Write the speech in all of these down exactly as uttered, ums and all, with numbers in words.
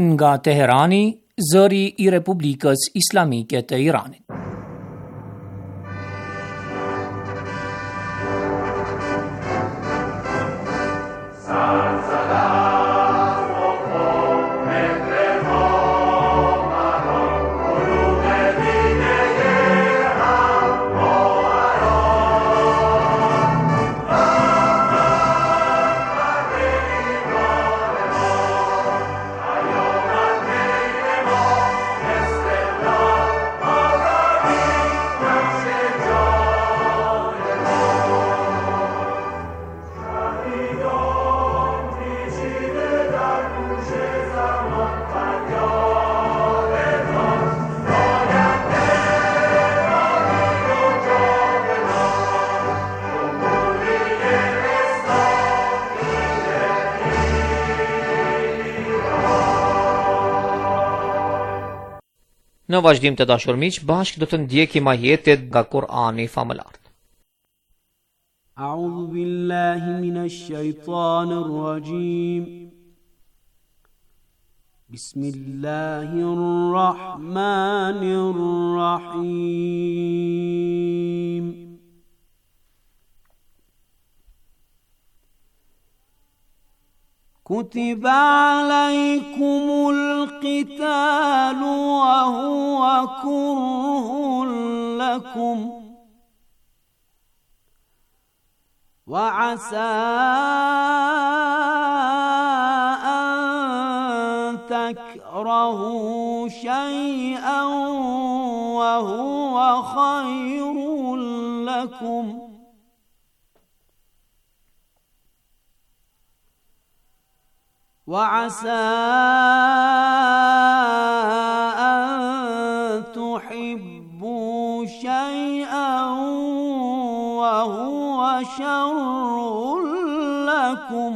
nga Teherani, zëri I Republikës Islamike të Iranit. Në vazhdim të dashur miq, bashkë do të ndjekim ajetet nga Kurani famëlar. A'udhu billahi minash shaitanir rajim. Bismillahir rahmanir rahim. كتب عليكم القتال وهو كره لكم وعسى أن تكرهوا شيئا وهو خير لكم وعسى أن تحبوا شيئا وهو شر لكم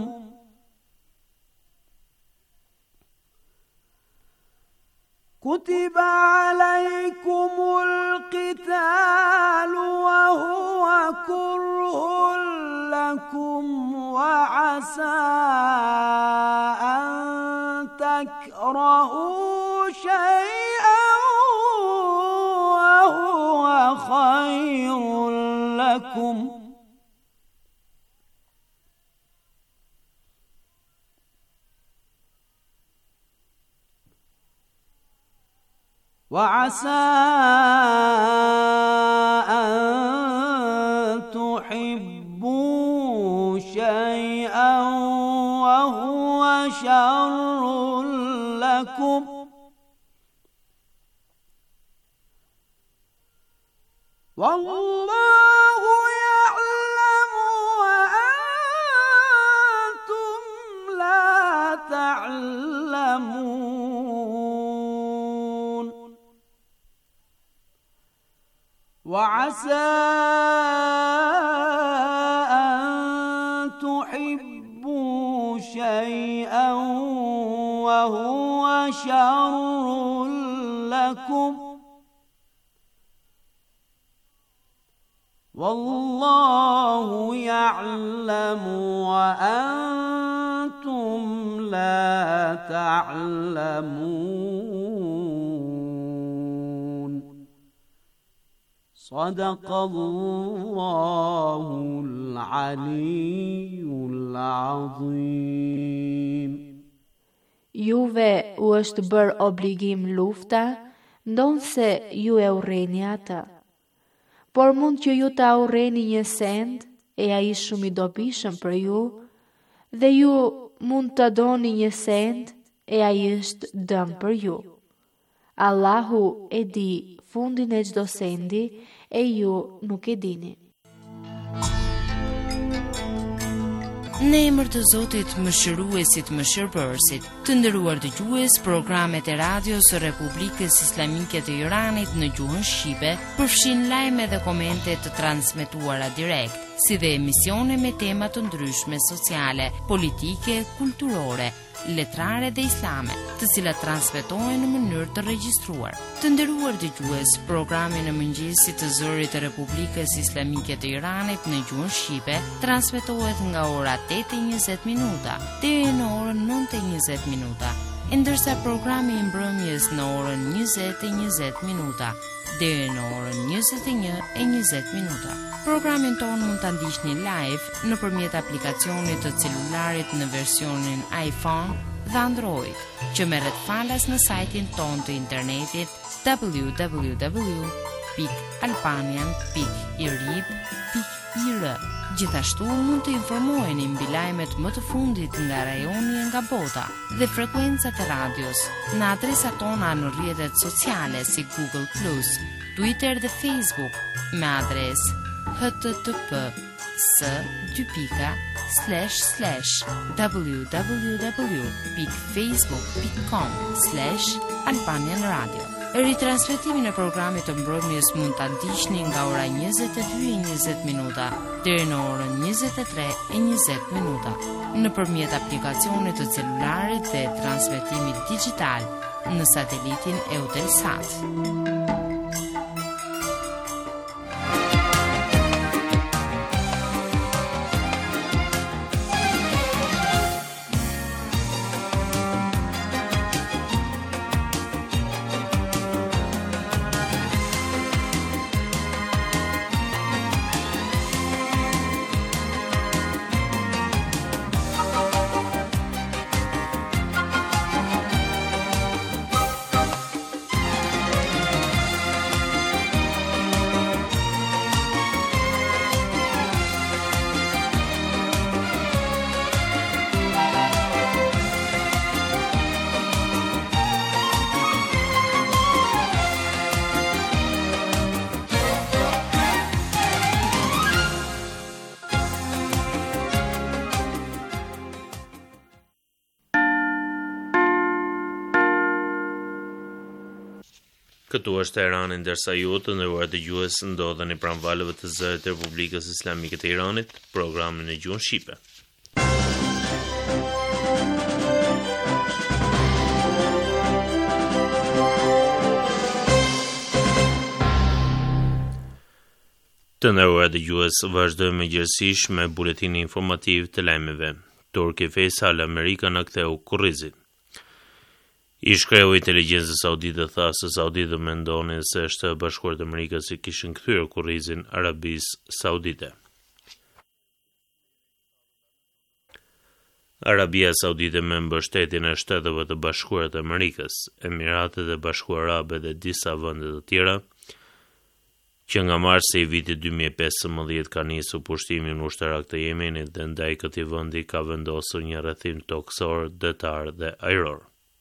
كتب عليكم القتال وهو كره لكم وعسى أن تكرهوا شيئا وهو خير لكم وعسى أن تحبوا شيئا وهو شر لكم والله يعلم وأنتم لا تعلمون وعسى أن تحبوا شيئا وهو شر لكم والله يعلم وأنتم لا تعلمون صدق الله العلي العظيم. Juve u është bërë obligim lufta, ndonse ju e urreni atë. Por mund që ju ta urreni një send, e ai shumë i dobishëm për ju, dhe ju mund të doni një send, e ai është dëm për ju. Allahu e di fundin e çdo sendi, e ju nuk e dini. Në emër të Zotit mëshiruesit mëshirbërësit, të nderuar dëgjues, programet e radios së Republikës Islamike të Iranit në gjuhën shqipe përfshin lajme dhe komente të transmetuara direkt, si dhe emisione me tema të ndryshme sociale, politike, kulturore, letrare dhe islame, të cilat transmetohen në mënyrë të regjistruar. Të nderuar dëgjues, programi në mëngjesit të zërit të Republikës Islamike të Iranit në gjuhën shqipe transmetohet nga ora tetë e njëzet minuta deri në orën nëntë e njëzet minuta ndërsa programi i mbrëmjes në orën njëzet e njëzet minuta deri në orën njëzet e një e njëzet minuta. Programin tonë mund ta ndiqni live nëpërmjet aplikacionit të celularit në versionin iPhone dhe Android, që merret falas në sajtin tonë të internetit w w w pikë albanian pikë i r i b pikë i r. Gjithashtu mund të informoheni mbi lajmet më të fundit nga rajoni e nga bota dhe frekuencat e radios në adresat tona në rrjetet sociale si Google plus, Twitter dhe Facebook me adresë h t t p s dy pika slash slash w w w pikë facebook pikë com slash albanian radio. Ritransmetimin e programit të mbrëmjes mund ta ndiqni nga ora njëzet e dy e njëzet minuta deri në orën njëzet e tre e njëzet minuta nëpërmjet aplikacionit të celularit dhe transmetimit digital në satelitin Eutelsat. Këtu është Teherani, ndërsa ju të nderuar dëgjues ndodheni pranë valëve të zërit të Republikës Islamike të Iranit, programin e gjuhën shqipe. Të nderuar dëgjues, vazhdojmë gjithsesi me buletinin informativ të lajmeve. Turki Faisal Amerika në ktheu Kurrizin. Ish kreu i inteligjencës saudite tha se sauditët mendonin se Shtetet Bashkuara të Amerikës i kishin kthyer kurrizin Arabisë Saudite. Arabia Saudite me mbështetjen e Shteteve të Bashkuara të Amerikës, Emiratet e Bashkuara Arabe dhe disa vende të tjera, që nga marsi i vitit dy mijë e pesëmbëdhjetë ka nisur pushtimin ushtarak të Yemenit dhe ndaj këtij vendi ka vendosur një rrethim tokësor, detar dhe ajror.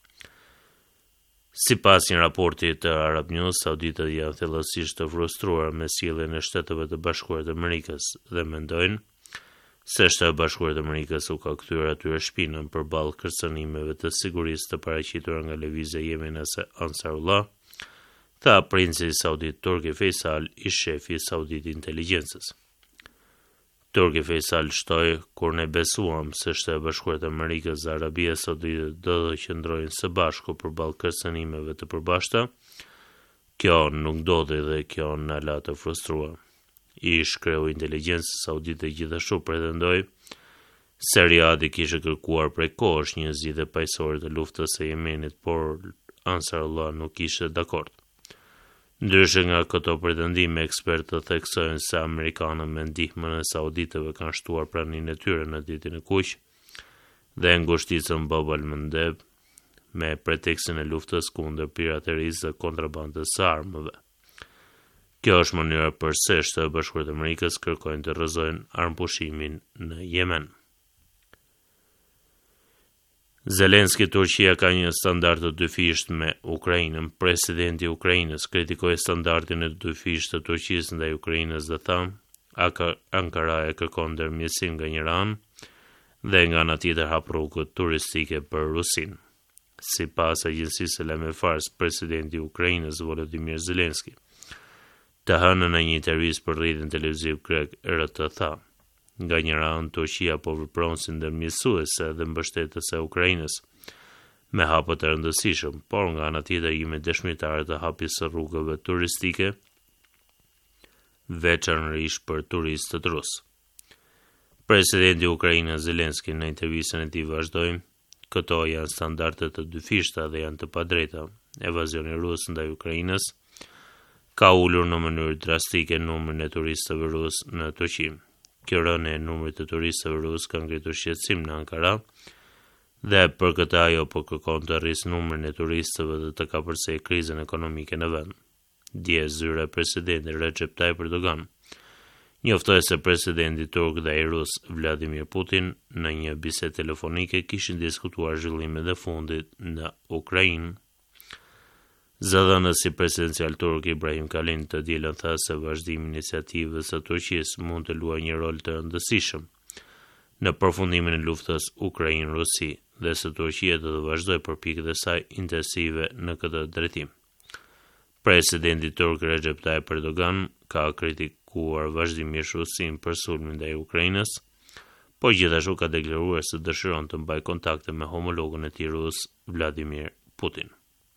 Si pas një raporti të Arab News, sauditët janë thellësisht të frustruar me sjelljen e Shteteve të Bashkuara të Amerikës dhe mendojnë se Shtetet Bashkuara të Amerikës u ka kthyer atyre shpinën përballë kërcënimeve të sigurisë të paraqitura nga lëvizja jemenase Ansarullah, tha princi saudit Turki Faisal, i shefi saudit inteligjencës. Turki Faisal shtoi kur ne besuam se Shtetet Bashkuara të Amerikës dhe Arabia Saudite do të qëndrojnë së bashku përballë kërcënimeve të përbashkëta, kjo nuk ndodhi dhe kjo na la të frustruar. Ish kreu inteligjencës saudite gjithashtu pretendoi se Riyadhi kishte kërkuar prej kohësh një zgjidhje paqësore të luftës së Yemenit, por Ansarullah nuk ishte dakord. Ndryshe nga këto pretendime, ekspertët theksojnë se amerikanët me ndihmën e sauditëve kanë shtuar praninë e tyre në ditën e kuq dhe ngushticën Bab al-Mandeb me pretekstin e luftës kundër piraterisë dhe kontrabandës së armëve. Kjo është mënyra përse Shtetet Bashkuara të Amerikës kërkojnë të rrëzojnë armëpushimin në Yemen. Zelenski, Turqia ka një standard të dyfisht me Ukrainën. Presidenti i Ukrainës kritikoi standardin e dyfisht të Turqisë ndaj Ukrainës dhe tha, Ankara e kërkon ndërmjetësim nga një anë dhe nga ana tjetër hap rrugët turistike për Rusinë. Sipas agjencisë së lajmeve Fars, presidenti i Ukrainës Volodymyr Zelenski, të hënën në një intervistë për rrjetin televiziv grek R T tha, nga një anë Turqia po vepron si ndërmjetësuese dhe mbështetëse e Ukrainës me hapë të rëndësishëm, por nga ana tjetër jemi dëshmitarë të hapjes së rrugëve turistike, veçanërisht për turistët rusë. Presidenti i Ukrainës Zelenski në intervistën e tij vazhdoi, Këto janë standarde të dyfishta dhe janë të padrejta. Evazioni rus ndaj Ukrainës ka ulur në mënyrë drastike numrin e turistëve rus në Turqi. Kjo rënje e numrit të turistëve rus ka ngritur shqetësim në Ankara dhe për këtë ajo po kërkon të rrisë numrin e turistëve dhe të kapërcej krizën ekonomike në vend. Dje zyra e presidentit Recep Tayyip Erdogan njoftoi se presidenti turk dhe ai rus Vladimir Putin në një bisedë telefonike kishin diskutuar zhvillimet e fundit në Ukrainë. Zëdhënësi presidencial turk Ibrahim Kalin të dielën tha se vazhdimi i iniciativës së Turqisë mund të luajë një rol të rëndësishëm në përfundimin e luftës Ukrainë-Rusi dhe se Turqia do të vazhdojë përpjekjet e saj intensive në këtë drejtim. Presidenti turk Recep Tayyip Erdogan ka kritikuar vazhdimisht Rusinë për sulmin ndaj Ukrainës, por gjithashtu ka deklaruar se dëshiron të mbajë kontakte me homologën e tij rus Vladimir Putin.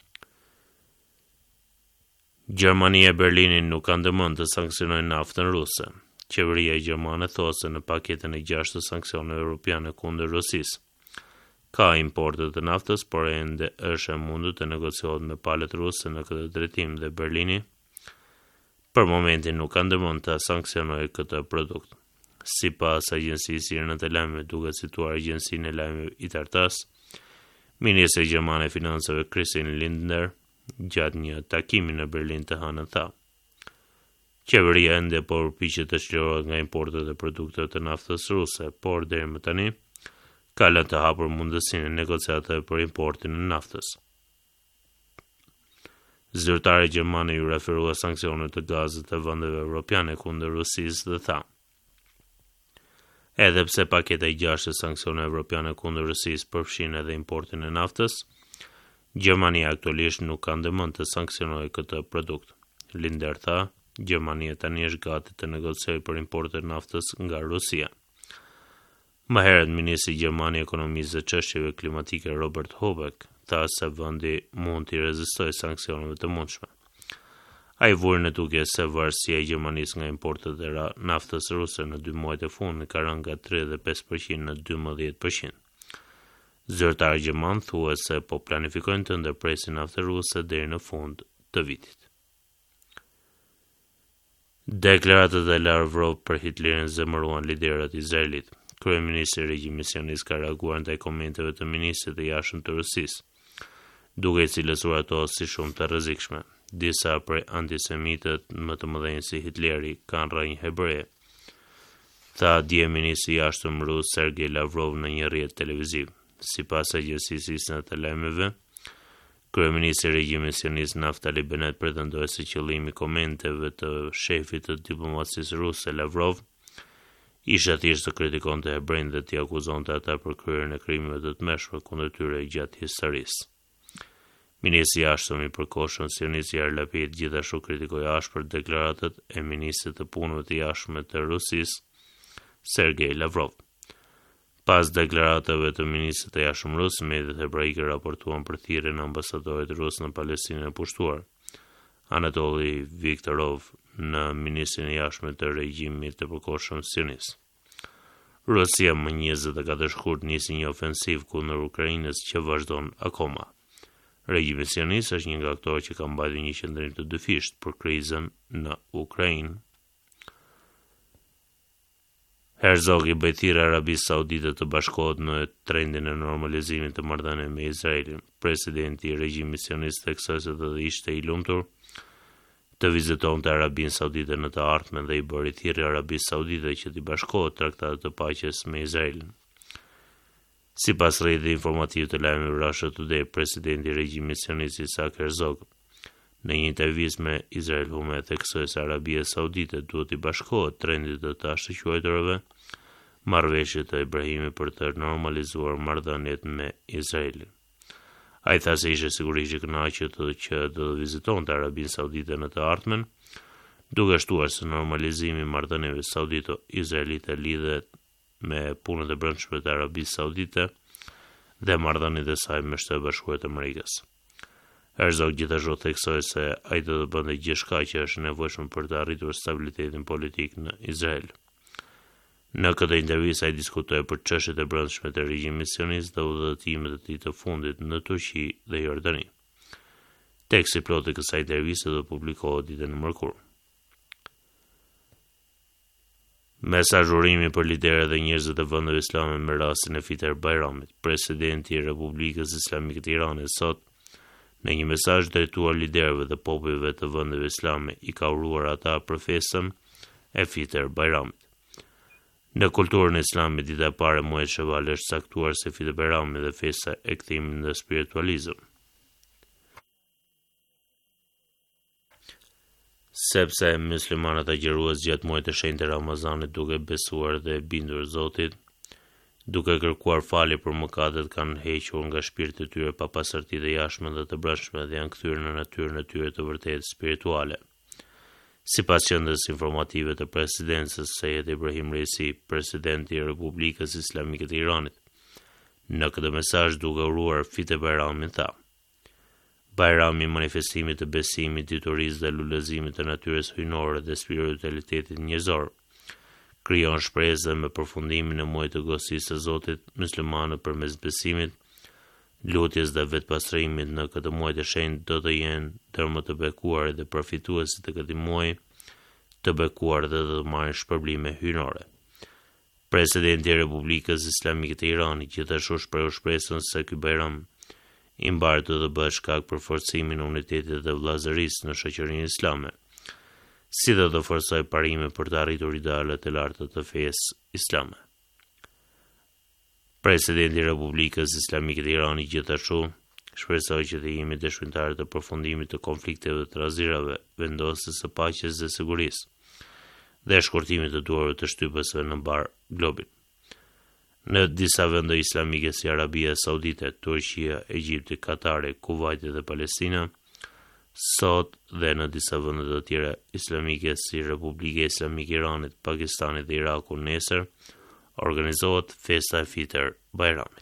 Gjermania e Berlinit nuk ka ndërmend të sankcionojë naftën ruse. Qeveria gjermane thosë se në paketën e gjashtë të sanksioneve europiane kundër Rusisë ka importe të naftës, por ende është e mundur të negociohet me palët ruse në këtë drejtim dhe Berlini për momentin nuk ka ndërmend të sankcionojë këtë produkt. Sipas agjencisë irane të lajmeve, duke cituar agjencinë e lajmeve I T A R TASS, ministri gjerman e financave Christine Lindner gjatë një takimi në Berlin të hënën tha: Qeveria ende po përpiqet të çlirohet nga importet e produkteve të naftës ruse, por deri më tani ka lënë të hapur mundësinë e negociatave për importin e naftës. Zyrtari gjerman ju referua sanksionet të gazit të vendeve evropiane kundër Rusisë dhe tha: Edhe pse paketa e gjashtë e sanksioneve evropiane kundër Rusisë përfshin edhe importin e naftës, Gjermania aktualisht nuk ka ndërmend të sanksionojë këtë produkt. Linder tha: Gjermania tani është gati të negociojë për importin e naftës nga Rusia. Më herët, ministri gjerman I ekonomisë dhe çështjeve klimatike Robert Habeck tha se vendi mund të rezistojë sanksioneve të mundshme. Ai vuri në tukje se varësia e Gjermanisë nga importet e naftës ruse në dy muajt e fundit ka rënë nga tridhjetë e pesë përqind në dymbëdhjetë përqind. Zyrtari gjerman thua se po planifikojnë të ndërpresin naftë ruse deri në fund të vitit. Deklaratat e Lavrov për Hitlerin zemëruan liderët Izraelit. Kryeministri I regjimit sionist ka reaguar ndaj komenteve të ministrit të jashtëm të Rusisë, duke I cilësuar ato si shumë të rrezikshme. Disa prej antisemitët më të mëdhenj si Hitleri kanë rënë hebre, tha dje ministri I jashtëm rus Sergej Lavrov në një rrjet televiziv. Sipas agjencisë isne të lajmeve, kryeministri I regjimit sionist Naftali Bennett pretendoi se qëllimi I komenteve të shefit të diplomacisë ruse Lavrov ishte thjesht të kritikonte hebrejnë dhe t'i akuzonte ata për kryerjen e krimeve të tmeshme kundër tyre gjatë historisë. Ministri I jashtëm I përkohshëm sionist Yair Lapid gjithashtu kritikoi ashpër deklaratat e ministrit të punëve të jashtme të Rusisë Sergej Lavrov. Pas deklaratave të ministrit të jashtëm rus, mediat hebraike raportuan për thirrjen e ambasadorit rus në Palestinën e pushtuar, Anatoli Viktorov, në ministrin e jashtëm të regjimit të përkohshëm sionist. Rusia më njëzet e katër shkurt nisi një ofensiv kundër Ukrainës që vazhdon akoma. Regjimi sionist është një nga ato që ka mbajtur një qendrim të dyfisht për krizën në Ukrainë. Herzog I bëi thirrje Arabisë Saudite të bashkohet në trendin e normalizimit të marrëdhënieve me Izraelin. Presidenti I regjimit sionist theksoi se do të ishte I lumtur të vizitonte Arabinë Saudite në të ardhmen dhe I bëri thirrje Arabisë Saudite që të bashkohet traktatit të paqes me Izraelin. Sipas rrjetit informativ të lajmeve Russia Today, presidenti I regjimit sionist Isaac Herzog në një intervistë me Israel Hume theksoi se Arabia Saudite duhet I bashkohet trendit të tashtë quajturave marrëveshjet të Ibrahimit për të normalizuar marrëdhëniet me Izraelin. Ai tha se ishte sigurisht I kënaqur të që do të vizitonte Arabinë Saudite në të ardhmen, duke shtuar se normalizimi I marrëdhënieve saudito-izraelite lidhet me punët e brendshme të Arabisë Saudite dhe marrëdhëniet e saj me Shtetet Bashkuara të Amerikës. Herzog gjithashtu theksoi se ai do të bënte gjithçka që është nevojshme për të arritur stabilitetin politik në Izrael. Në këtë intervistë ai diskutoi për çështjet e brendshme të regjimit sionist dhe udhëtimet e tij të fundit në Turqi dhe Jordani. Teksti plot i kësaj interviste do publikohet ditën e mërkurë. Mesazhurimi për liderët dhe njerëzit e vendeve islame me rastin e Fiter Bajramit. Presidenti i Republikës Islamike të Iranit sot në një mesazh drejtuar liderëve dhe popujve të vendeve islame i ka uruar ata për festën e Fiter Bajramit. Në kulturën islame, dita e parë e muajit Shawal është caktuar si Fiter Bajrami dhe festa e kthimit në spiritualizëm. Sepse muslimanët agjërues gjatë muajit të shenjtë të Ramazanit duke besuar dhe bindur Zotit, duke kërkuar falje për mëkatet, kanë hequr nga shpirti i tyre papastërtitë e jashtme dhe të brendshme dhe janë kthyer në natyrën e tyre të vërtetë spirituale. Sipas qendrës informative të presidencës Sejed Ibrahim Reisi, presidenti i Republikës Islamike të Iranit, në këtë mesazh duke uruar Fiter Bajramin tha: Bajrami i manifestimit të besimit, diturisë dhe lulëzimit të natyrës hyjnore dhe spiritualitetit njerëzor, krijon shpresë dhe me përfundimin e muajit të godësisë së Zotit, muslimanët përmes besimit, lutjes dhe vetpastrimit në këtë muaj të shenjtë do të jenë dërmë të bekuar dhe përfituesit të këtij muaji të bekuar dhe do të marrin shpërblime hyjnore. Presidenti i Republikës Islamike të Iranit gjithashtu shprehu shpresën se ky Bajram i mbarë do të bëhet shkak për forcimin e unitetit dhe vëllazërisë në shoqërinë islame, si do të forcojë parime për të arritur idealet e larta të fesë islame. Presidenti i Republikës Islamike të Iranit gjithashtu shpresoi që të jemi dëshmitarë të përfundimit të konflikteve të razirave, vendosjes së paqes dhe sigurisë, dhe shkurtimit të duarve të shtypësve në mbar globin. Në disa vende islamike si Arabia Saudite, Turqia, Egjipti, Katari, Kuvajti dhe Palestina, sot dhe në disa vende të tjera islamike si Republika Islamike e Iranit, Pakistani dhe Iraku nesër, organizohet festa e Fiter Bajramit.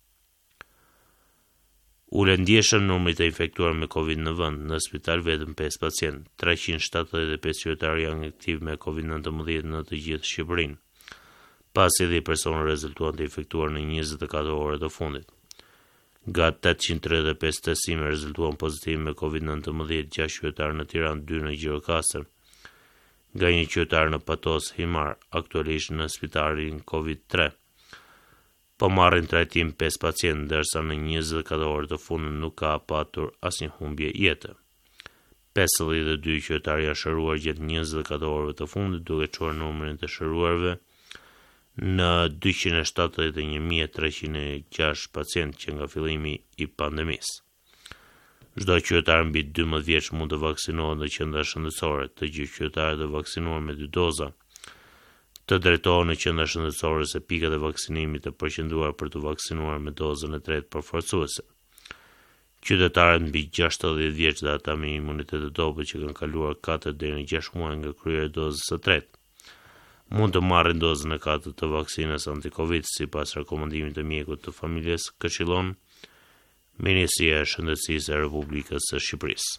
Ulet ndjeshëm numri të infektuar me Covid në vend, në spital vetëm pesë pacient, treqind shtatëdhjetë e pesë qytetarë janë aktiv me Covid nineteen në të gjithë Shqipërinë, pasi dhjetë persona rezultuan të infektuar në njëzet e katër orët të fundit. Nga tetëqind tridhjetë e pesë testime rezultuan pozitiv me Covid nineteen, gjashtë qytetarë në Tiranë, dy në Gjirokastër, nga një qytetar në Patos Himar, aktualisht në spitalin Covid tre. Po marrin trajtim pesë pacient, ndërsa në njëzet e katër orët të fundit nuk ka patur asnjë humbje jete. pesëdhjetë e dy qytetarë janë shëruar gjatë njëzet e katër orëve të fundit, duke çuar numrin të shëruarve në dyqind e shtatëdhjetë e një mijë e treqind e gjashtë pacient që nga fillimi i pandemisë. Çdo qytetar mbi dymbëdhjetë vjeç mund të vaksinohet në qendra shëndetësore, të gjithë qytetarët e vaksinuar me dy doza të drejtohen në qendra shëndetësore se pikat e vaksinimit të përqendruar për të vaksinuar me dozën e tretë përforcuese. Qytetarët mbi gjashtëdhjetë vjeç dhe ata me imunitet të dobët që kanë kaluar katër deri në gjashtë muaj nga kryerja e dozës së tretë mund të marrin dozën e katërt të vaksinës anti-Covid sipas rekomandimit të mjekut të familjes, këshillon Ministria e Shëndetësisë e Republikës së Shqipërisë.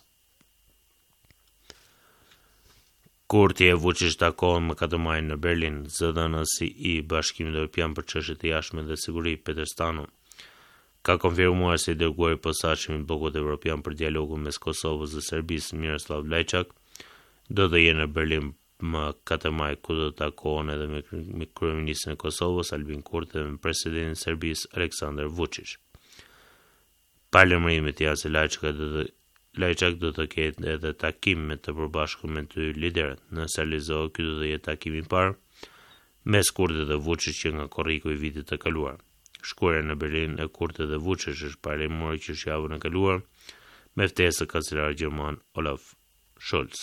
Kurti e Vučić takohen më katër maj në Berlin. Zëdhënësi i Bashkimit Evropian për çështjet e jashtme dhe siguri, Peter Stano, ka konfirmuar se i dërguari i posaçëm i blokut evropian për dialogun mes Kosovës dhe Serbisë, Miroslav Lajçak, do të jenë në Berlin më katër maj, ku do të takohen edhe me, me kryeministrin e Kosovës Albin Kurti dhe me presidentin e Serbisë Aleksandar Vučić. Paralajmërimi i se Lajçak do të Lajçak do të ketë edhe takim me të përbashkët me dy liderët. Nëse realizohet, ky do të jetë takimi i parë mes Kurtit dhe Vučić që nga korriku i vitit të kaluar. Shkuarja në Berlin e Kurtit dhe Vučić është paralajmëruar që javën e kaluar me ftesë së kancelarit gjerman Olaf Scholz.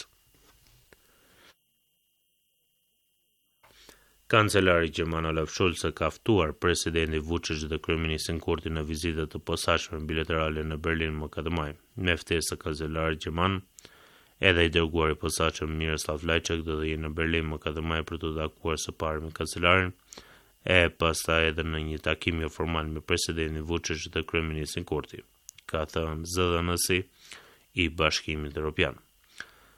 Kancelari gjerman Olaf Scholz ka ftuar presidenti Vučić dhe kryeministrin Kurti në vizita të posaçme bilaterale në Berlin më katër maj. Me ftesë së kancelarit gjerman, edhe i dërguari i posaçëm Miroslav Lajçak do të jenë në Berlin më katër maj për të takuar së pari me kancelarin, e pastaj edhe në një takim jo formal me presidentin Vučić dhe kryeministrin Kurti, ka thënë zëdhënësi i Bashkimit Evropian.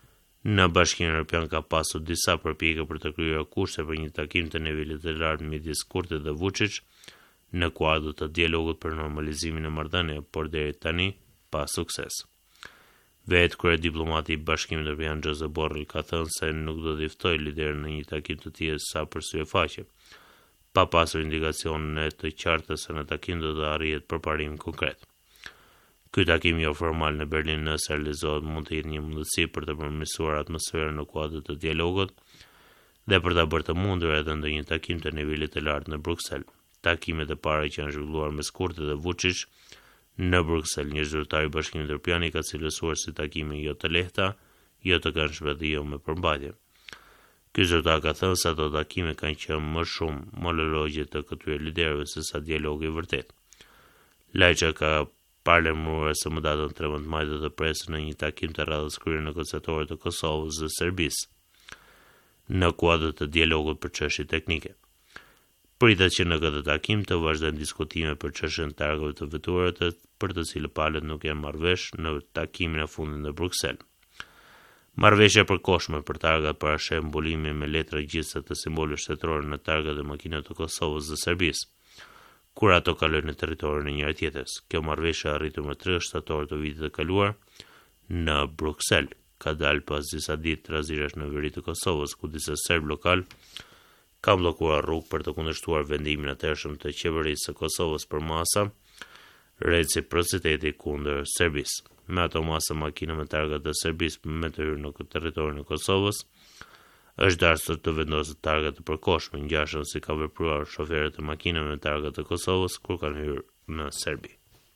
Në Bashkimin Evropian ka pasur disa përpjekje për të krijuar kushte për një takim të nivelit të lartë midis Kurtit dhe Vučić në kuadër të dialogut për normalizimin e marrëdhënieve, por deri tani pa sukses. Vetë krye diplomati i Bashkimit Evropian Josep Borrell ka thënë se nuk do të ftojë liderin në një takim të tillë sa për syfaqe, pa pasur indikacione të qarta se në takim do të arrihet përparim konkret. Ky takim jo formal në Berlin nëse realizohet mund të jetë një mundësi për të përmirësuar atmosferën në kuadër të dialogut dhe për ta bërë të mundur edhe ndonjë takim të nivelit të lartë në Bruksel. Takimet e para që janë zhvilluar mes Kurtit dhe Vučić në Bruksel, një zyrtar i Bashkimit Evropian i ka cilësuar si takime jo të lehta, jo të këndshme dhe jo me përmbajtje. Ky zyrtar ka thënë se ato takime kanë qenë më shumë monologje të këtyre liderëve se sa dialogi i vërtet. Lajça ka parlemruar se më datën tretëmbëdhjetë maj do të presë në një takim të radhës krye negociatore të Kosovës dhe Serbisë në kuadër të dialogut për çështje teknike. Pritet që në këtë takim të vazhdojnë diskutime për çështjen e targave të veturave, për të cilët palët nuk janë marrë vesh në takimin e fundit në Bruksel. Marrëveshja e përkohshme për targat parashef mbulimin me letra regjistre të simboleve shtetërore në targat e makinave të Kosovës dhe Serbisë, kur ato kalojnë në territorin e njëri tjetrës. Kjo marrëveshje arritur më tridhjetë shtator të vitit të kaluar në Bruksel, ka dalë pas disa ditë razirash në veri të Kosovës, ku disa serb lokal kanë bllokuar rrugë për të kundërshtuar vendimin e atëhershëm të qeverisë së Kosovës për masa reciprociteti kundër Serbisë. Me ato masa makina me targa të Serbisë me të hyrë në territorin e Kosovës, është dashur të vendosë targa të përkohshme, ngjashëm si ka vepruar shoferët e makinave me targa të Kosovës kur kanë hyrë në Serbi.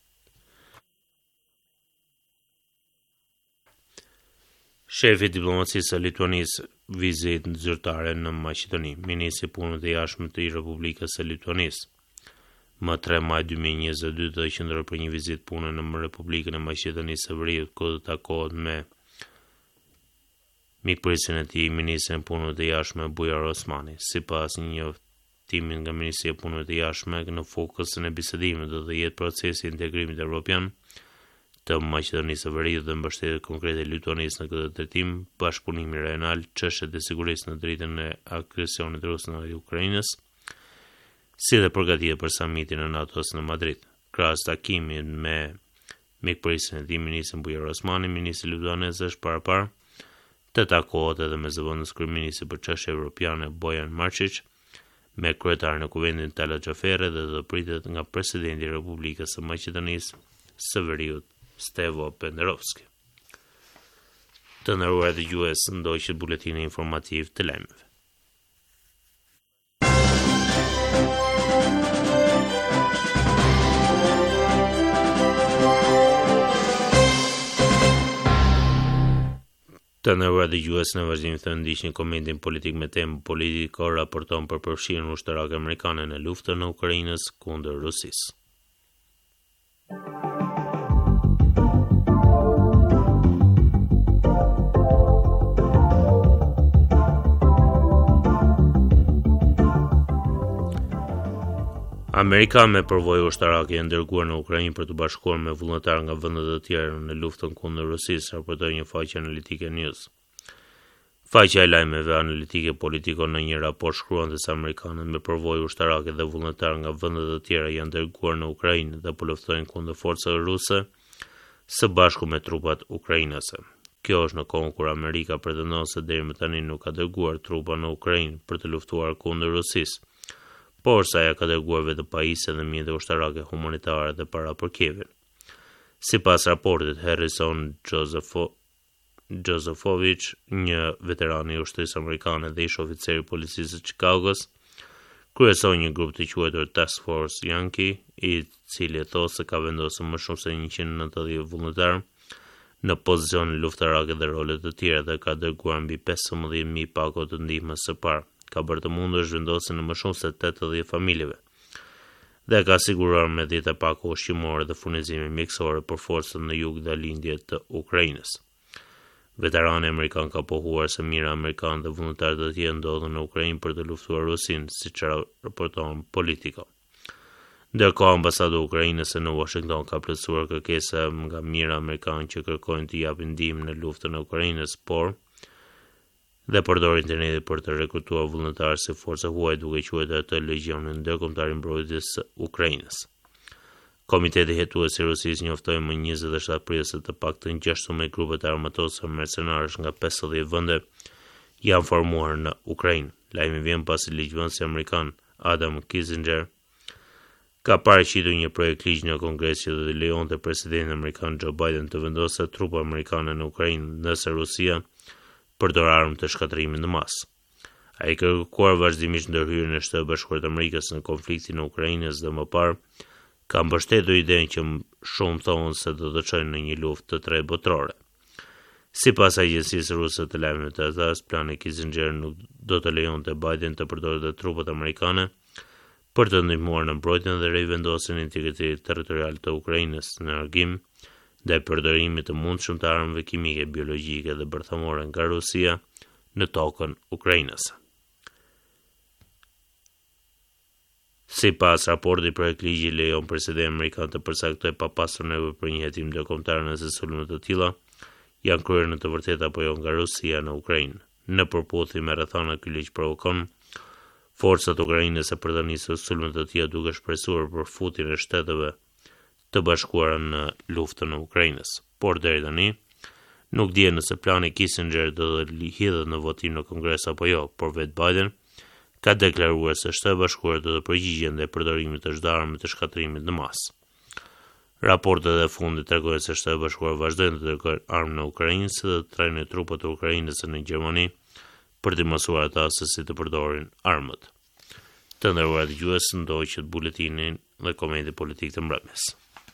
Shefi i diplomacisë së Lituanisë vizitë zyrtare në Maqedoni. Ministri i punëve të jashtme të Republikës së Lituanisë më tre maj dy mijë e njëzet e dy do të qëndrojë për një vizitë pune në Republikën e Maqedonisë së Veriut, ku do të takohet me mikpritësin e tij, ministrin e punëve të jashtme Bujar Osmani. Sipas një njoftimi nga Ministria e punëve të jashtme, në fokusin e bisedimit do të jetë procesi i integrimit evropian të Maqedonisë së Veriut dhe mbështetjet konkrete e Lituanisë në këtë drejtim, bashkëpunimi rajonal, çështjet e sigurisë në dritën e agresionit rus ndaj Ukrainës, si dhe përgatitje për samitin e NATO-s në Madrid. Krahas takimit me mikpritësin e tij, ministrin Bujar Osmani, ministri lituanez është parapar të takohet edhe me zëvendës kryeministri për çështje evropiane Bojan Marčić, me kryetarin e Kuvendit Tala Xhaferi dhe do pritet nga presidenti i Republikës së Maqedonisë së Veriut Stevo Penderovski. Të nderuar dëgjues, ndoqët buletini informativ të lajmeve. Të nderuar dëgjues, në vazhdim të ndiqni komentin politik me temë Politico raporton për përfshirjen ushtarake amerikane në luftën në Ukrainës kundër Rusisë. Amerika me përvojë ushtarake janë dërguar në Ukrainë për të bashkuar me vullnetar nga vendet e tjera në luftën kundër Rusisë, raportoi një faqe analitike News. Faqja e lajmeve analitike Politico në një raport shkruan se amerikanët me përvojë ushtarake dhe vullnetar nga vendet e tjera janë dërguar në Ukrainë dhe po luftojnë kundër forcave ruse së bashku me trupat ukrainase. Kjo është në kohën kur Amerika pretendon se deri më tani nuk ka dërguar trupa në Ukrainë për të luftuar kundër Rusisë, por sa ja ka dërguar vetë pajisje dhe mjete ushtarake humanitare dhe para për Kievin. Sipas raportit, Harrison Josepho, Josephovich, një veteran i ushtrisë amerikane dhe ish oficer i policisë së Chicagos, kryesoi një grup të quajtur Task Force Yankee, i cili thotë se ka vendosur më shumë se njëqind e nëntëdhjetë vullnetar në pozicione luftarake dhe role të tjera dhe ka dërguar mbi pesëmbëdhjetë mijë pako të ndihmës së parë. Ka bërë të mundur zhvendosjen në më shumë se tetëdhjetë familjeve dhe ka siguruar me dhjetë pako ushqimore dhe furnizime mjekësore për forcat në jug dhe lindje të Ukrainës. Veterani amerikan ka pohuar se mira amerikanë dhe vullnetarë të tjerë ndodhen në Ukrainë për të luftuar Rusinë, siç raporton Politico. Ndërkohë, ambasada e Ukrainës në Washington ka plotësuar kërkesa nga mira amerikanë që kërkojnë të japin ndihmë në luftën e Ukrainës, por dhe përdor internetin për të rekrutuar vullnetarë si forca huaj duke quajtur atë Legionin Ndërkombëtar i Mbrojtjes së Ukrainës. Komiteti hetues i Rusisë njoftoi më njëzet e shtatë prill se të paktën gjashtëdhjetë grupe të armatosura mercenarësh nga pesëdhjetë vende janë formuar në Ukrainë. Lajmi vjen pasi ligjvënësi amerikan Adam Kinzinger ka paraqitur një projekt ligj në Kongres që do të lejonte presidentin amerikan Joe Biden të vendosë trupa amerikane në Ukrainë nëse Rusia përdor armë të shkatërimit në masë. Ai ka kërkuar vazhdimisht ndërhyrjen e Shtetit Bashkuar të Amerikës në konfliktin e Ukrainës dhe më parë ka mbështetur idenë që shumë thonë se do të çojnë në një luftë të tretë botërore. Sipas agjencisë ruse të lajmeve të A F P, plani Kissinger nuk do të lejonte Biden të përdorë trupat amerikane për të ndihmuar në mbrojtjen dhe rivendosjen e integritetit territorial të Ukrainës në largim ndaj përdorimit të mundshëm të armëve kimike, biologjike dhe bërthamore nga Rusia në tokën ukrainase. Sipas raportit, projekt ligji lejon presidentin amerikan të përcaktojë papastër nevojë për një hetim ndërkombëtar nëse sulme të tilla janë kryer në të vërtetë apo jo nga Rusia në Ukrainë. Në përputhje me rrethana, ky ligj provokon forcat ukrainase për të nisur sulme të tilla duke shpresuar përfutjen e shteteve të bashkuara në luftën në Ukrainës. Por deri tani nuk dihet nëse plani Kissinger do të lidhet në votim në Kongres apo jo, por vetë Biden ka deklaruar se Shtetet Bashkuara do të përgjigjen ndaj përdorimit të çdo armë të shkatërimit në masë. Raportet e fundit tregojnë se Shtetet Bashkuara vazhdojnë të dërgojnë armë në Ukrainë si dhe të trajnojnë trupat e Ukrainës në Gjermani për të mësuar ata se si të përdorin armët. Të nderuar dëgjues, ndoqët buletinin dhe komenti politik të mbrëmjes.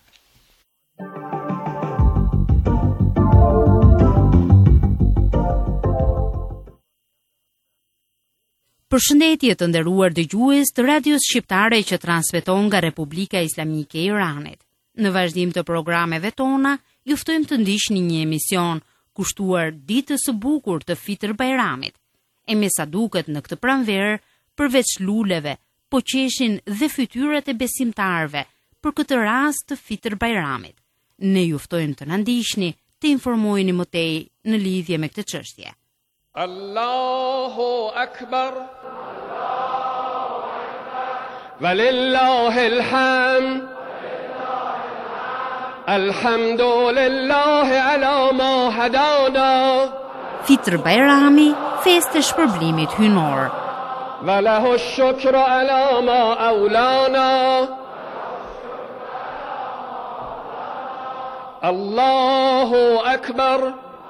Përshëndetje të nderuar dëgjues të radios shqiptare që transmeton nga Republika Islamike e Iranit. Në vazhdim të programeve tona, ju ftojmë të ndiqni një emision kushtuar ditës së bukur të Fitr Bajramit. E me sa duket në këtë pranverë, përveç luleve, po qeshin dhe fytyrat e besimtarëve për këtë rast të Fitr Bajramit. Ne ju ftojmë të na ndiqni, të informoheni më tej në lidhje me këtë çështje. Allahu Akbar, Walillahil hamd, Alhamdulillahi ala ma hadana. Fitr Bajrami, festë e shpërblimit hynor. Walahu shukru ala ma aulana. Allahu Akbar.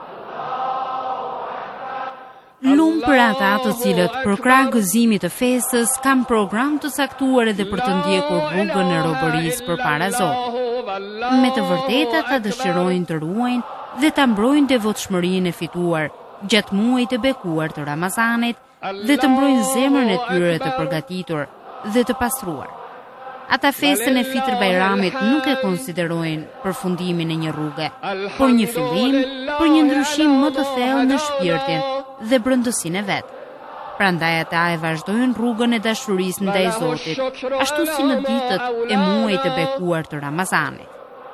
Lumë për ata të cilët për krah gëzimit të festës kanë program të caktuar edhe për të ndjekur rrugën e robërisë përpara Zotit. Me të vërtetë ata dëshirojnë të ruajnë dhe ta mbrojnë devotshmërinë e fituar gjatë muajit të bekuar të Ramazanit dhe të mbrojnë zemrën e tyre të përgatitur dhe të pastruar. Ata festën e Fitr Bajramit nuk e konsiderojnë përfundimin e një rruge, por një fillim për një ndryshim më të thellë në shpirtin dhe brëndësinë e vet. Prandaj ata e vazhdojnë rrugën e dashurisë ndaj Zotit, ashtu si në ditët e muajit të bekuar të Ramazanit.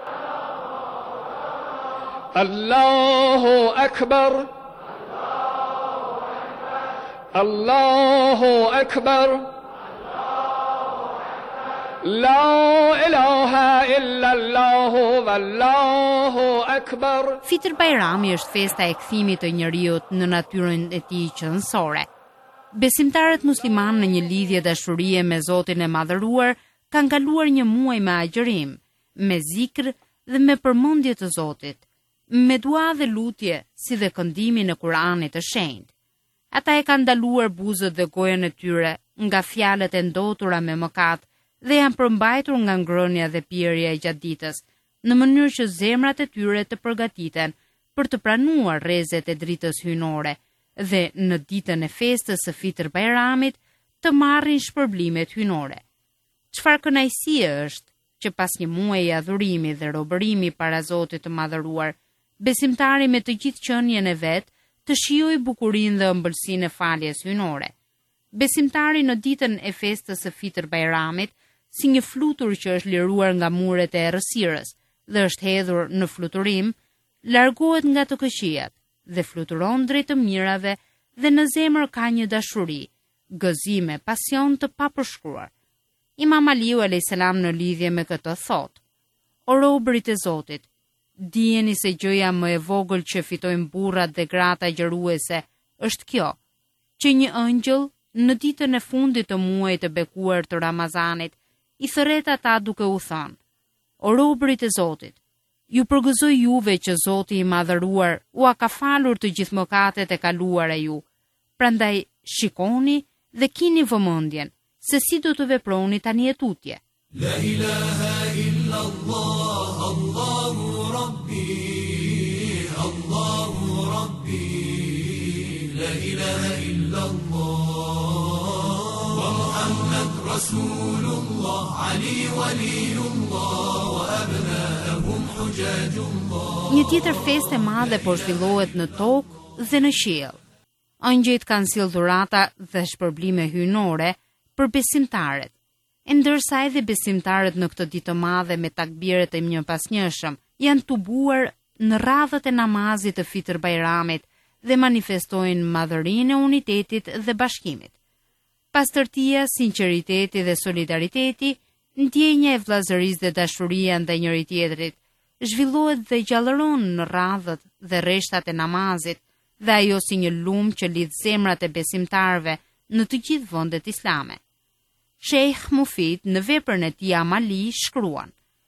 Allahu Akbar, Allahu Akbar, La ilaha illa Allahu wallahu akbar. Fitr Bajrami është festa e kthimit të njeriut në natyrën e tij qëndësore. Besimtarët muslimanë në një lidhje dashurie me Zotin e Madhëruar kanë kaluar një muaj me agjërim, me zikr dhe me përmendje të Zotit, me dua dhe lutje, si dhe këndimin e Kuranit të shenjtë. Ata e kanë ndaluar buzët dhe gojën e tyre nga fjalët e ndotura me mëkat dhe janë përmbajtur nga ngrënia dhe pirja e gjatë ditës, në mënyrë që zemrat e tyre të përgatiten për të pranuar rrezet e dritës hynore dhe në ditën e festës së Fitr Bajramit të marrin shpërblimet hynore. Çfarë kënaqësie është që pas një muaji adhurimi dhe robërimi para Zotit të Madhëruar, besimtari me të gjithë qenien e vet të shijojë bukurinë dhe ëmbëlsinë e faljes hynore. Besimtari në ditën e festës së Fitr Bajramit, si një flutur që është liruar nga muret e errësirës dhe është hedhur në fluturim, largohet nga të këqijat dhe fluturon drejt të mirave dhe në zemër ka një dashuri, gëzime, pasion të papërshkruar. Imam Aliu alayhis salam në lidhje me këtë thot: O robërit e Zotit, dijeni se gjëja më e vogël që fitojnë burrat dhe grata gjëruese është kjo, që një ëngjëll në ditën e fundit të muajit të bekuar të Ramazanit i thërret ata duke u thënë: O robërit e Zotit, ju përgëzoj juve që Zoti i madhëruar u a ka falur të gjithë mëkatet e kaluara ju. Prandaj shikoni dhe kini vëmendjen se si do të veproni tani e tutje. La ilaha illa Allah, Allahu Rabbi, Allahu Rabbi, la ilaha illa Allah, wa Muhammad Rasulullah, Ali Waliullah, wa abna'ahum hujajullah. Një tjetër festë e madhe po zhvillohet në tokë dhe në qiell. Angjëjt kanë sjellë dhurata dhe shpërblime hyjnore për besimtarët, e ndërsa edhe besimtarët në këtë ditë të madhe me takbiret e njëpasnjëshëm janë tubuar në radhët e namazit të Fitr Bajramit dhe manifestojnë madhërinë e unitetit dhe bashkimit. Pastërtia, sinqeriteti dhe solidariteti, ndjenja e vllazërisë dhe dashuria ndaj njëri tjetrit, zhvillohet dhe gjallëron në radhët dhe rreshtat e namazit, dhe ajo si një lumë që lidh zemrat e besimtarëve në të gjithë vendet islame. Sheikh Mufid në veprën e tij amali shkruan: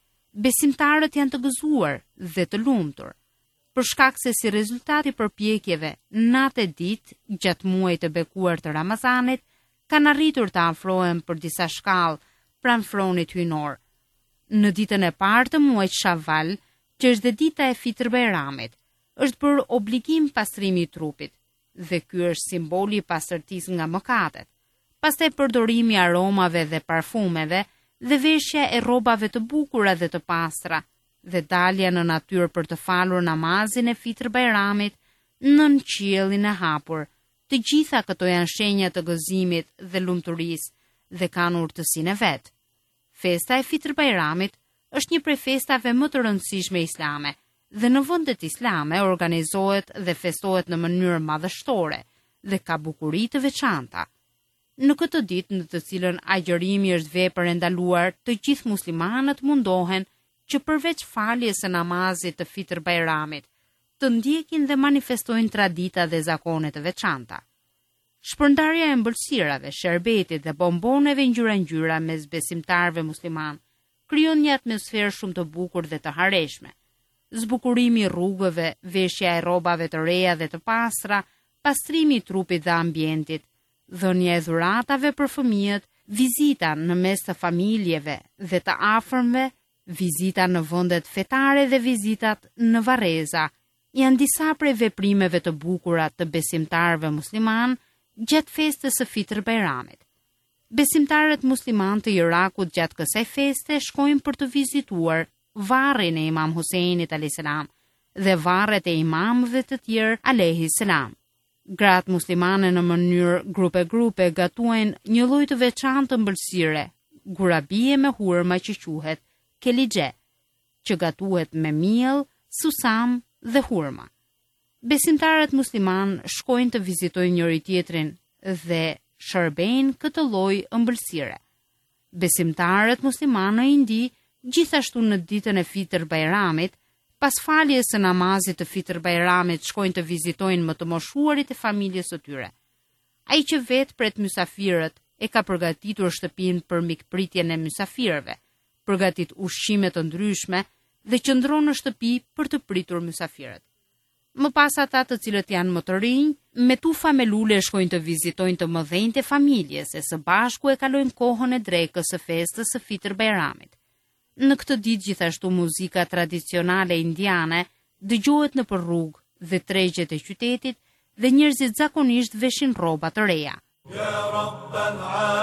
besimtarët janë të gëzuar dhe të lumtur, për shkak se si rezultati përpjekjeve natë e ditë gjatë muajit të bekuar të Ramazanit kanë arritur të afrohen për disa shkallë pranë fronit hyjnor. Në ditën e parë të muajit Shawwal, që është dhe dita e Fitr Bajramit, është për obligim pastrimi i trupit, dhe ky është simboli i pastërtisë nga mëkatet. Pastaj përdorimi i aromave dhe parfumeve dhe veshja e rrobave të bukura dhe të pastra, dhe dalja në natyrë për të falur namazin e Fitr Bajramit nën qiellin e hapur. Të gjitha këto janë shenja të gëzimit dhe lumturisë dhe kanë urtësinë e vet. Festa e Fitr Bajramit është një prej festave më të rëndësishme islame, dhe në vendet islame organizohet dhe festohet në mënyrë madhështore dhe ka bukuri të veçanta. Në këtë ditë në të cilën agjërimi është vepër e ndaluar, të gjithë muslimanët mundohen që përveç faljes së namazit të Fitr Bajramit, të ndjekin dhe manifestojnë tradita dhe zakone të veçanta. Shpërndarja e ëmbëlsirave, sherbetit dhe bomboneve ngjyra-ngjyra mes besimtarëve musliman krijon një atmosferë shumë të bukur dhe të harreshme. Zbukurimi i rrugëve, veshja e rrobave të reja dhe të pastra, pastrimi i trupit dhe ambientit, dhënia e dhuratave për fëmijët, vizita në mes të familjeve dhe të afërmve, vizita në vendet fetare dhe vizitat në varreza, janë disa prej veprimeve të bukura të besimtarëve musliman gjatë festës së Fitr Bajramit. Besimtarët musliman të Irakut gjatë kësaj feste shkojnë për të vizituar varrin e Imam Huseinit alayhis salam dhe varret e imamëve të tjerë alayhis salam. Gratë muslimane në mënyrë grupe-grupe gatuajnë një lloj të veçantë të ëmbëlsire, gurabie me hurma që quhet kelixhe, që gatuhet me miell, susam dhe hurma. Besimtarët musliman shkojnë të vizitojnë njëri tjetrin dhe shërbejnë këtë lloj ëmbëlsire. Besimtarët musliman në Indi gjithashtu në ditën e Fitr Bajramit, pas faljes së namazit të Fitr Bajramit, shkojnë të vizitojnë më të moshuarit e familjes së tyre. Ai që vetë pret mysafirët e ka përgatitur shtëpinë për mikpritjen e mysafirëve, përgatit ushqime të ndryshme dhe qëndron në shtëpi për të pritur mysafirët. Më pas ata të cilët janë më të rinj, me tufa me lule shkojnë të vizitojnë të mëdhenjtë e familjes e së bashku e kalojnë kohën e drekës së festës së Fitr Bajramit. Në këtë ditë gjithashtu muzika tradicionale indiane dëgjohet në për rrugë dhe tregjet e qytetit dhe njerëzit zakonisht veshin rroba të reja. Ya Rabbal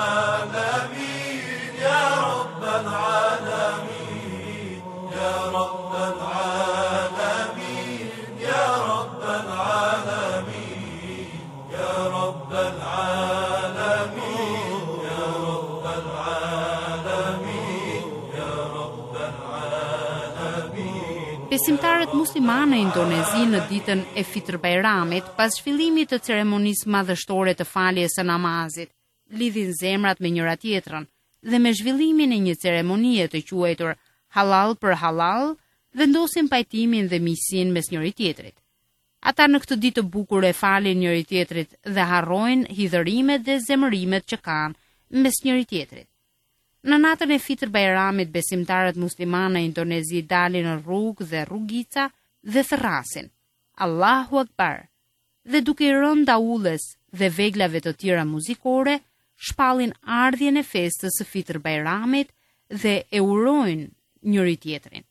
Alamin, Ya Rabbal Alamin, Ya Rabbal Alamin, Ya Rabbal Alamin, Ya Rabbal Alamin, Ya Rabbal Alamin, Ya Rabbal Alamin. Besimtarët muslimane në Indonezi në ditën e Fitr Bajramit, pas zhvillimit të ceremonisë madhështore të faljes së namazit, lidhin zemrat me njëra tjetrën dhe me zhvillimin e një ceremonie të quajtur halal për halal, vendosin pajtimin dhe miqësinë mes njëri tjetrit. Ata në këtë ditë të bukur e falin njëri tjetrit dhe harrojnë hidhërimet dhe zemërimet që kanë mes njëri tjetrit. Në natën e Fitr Bajramit, besimtarët muslimanë në Indonezi dalin në rrugë dhe rrugica dhe thrasin Allahu Akbar, dhe duke i rënë daulles dhe veglave të tjera muzikore, shpallin ardhjen e festës së Fitr Bajramit dhe e urojnë njëri tjetrin.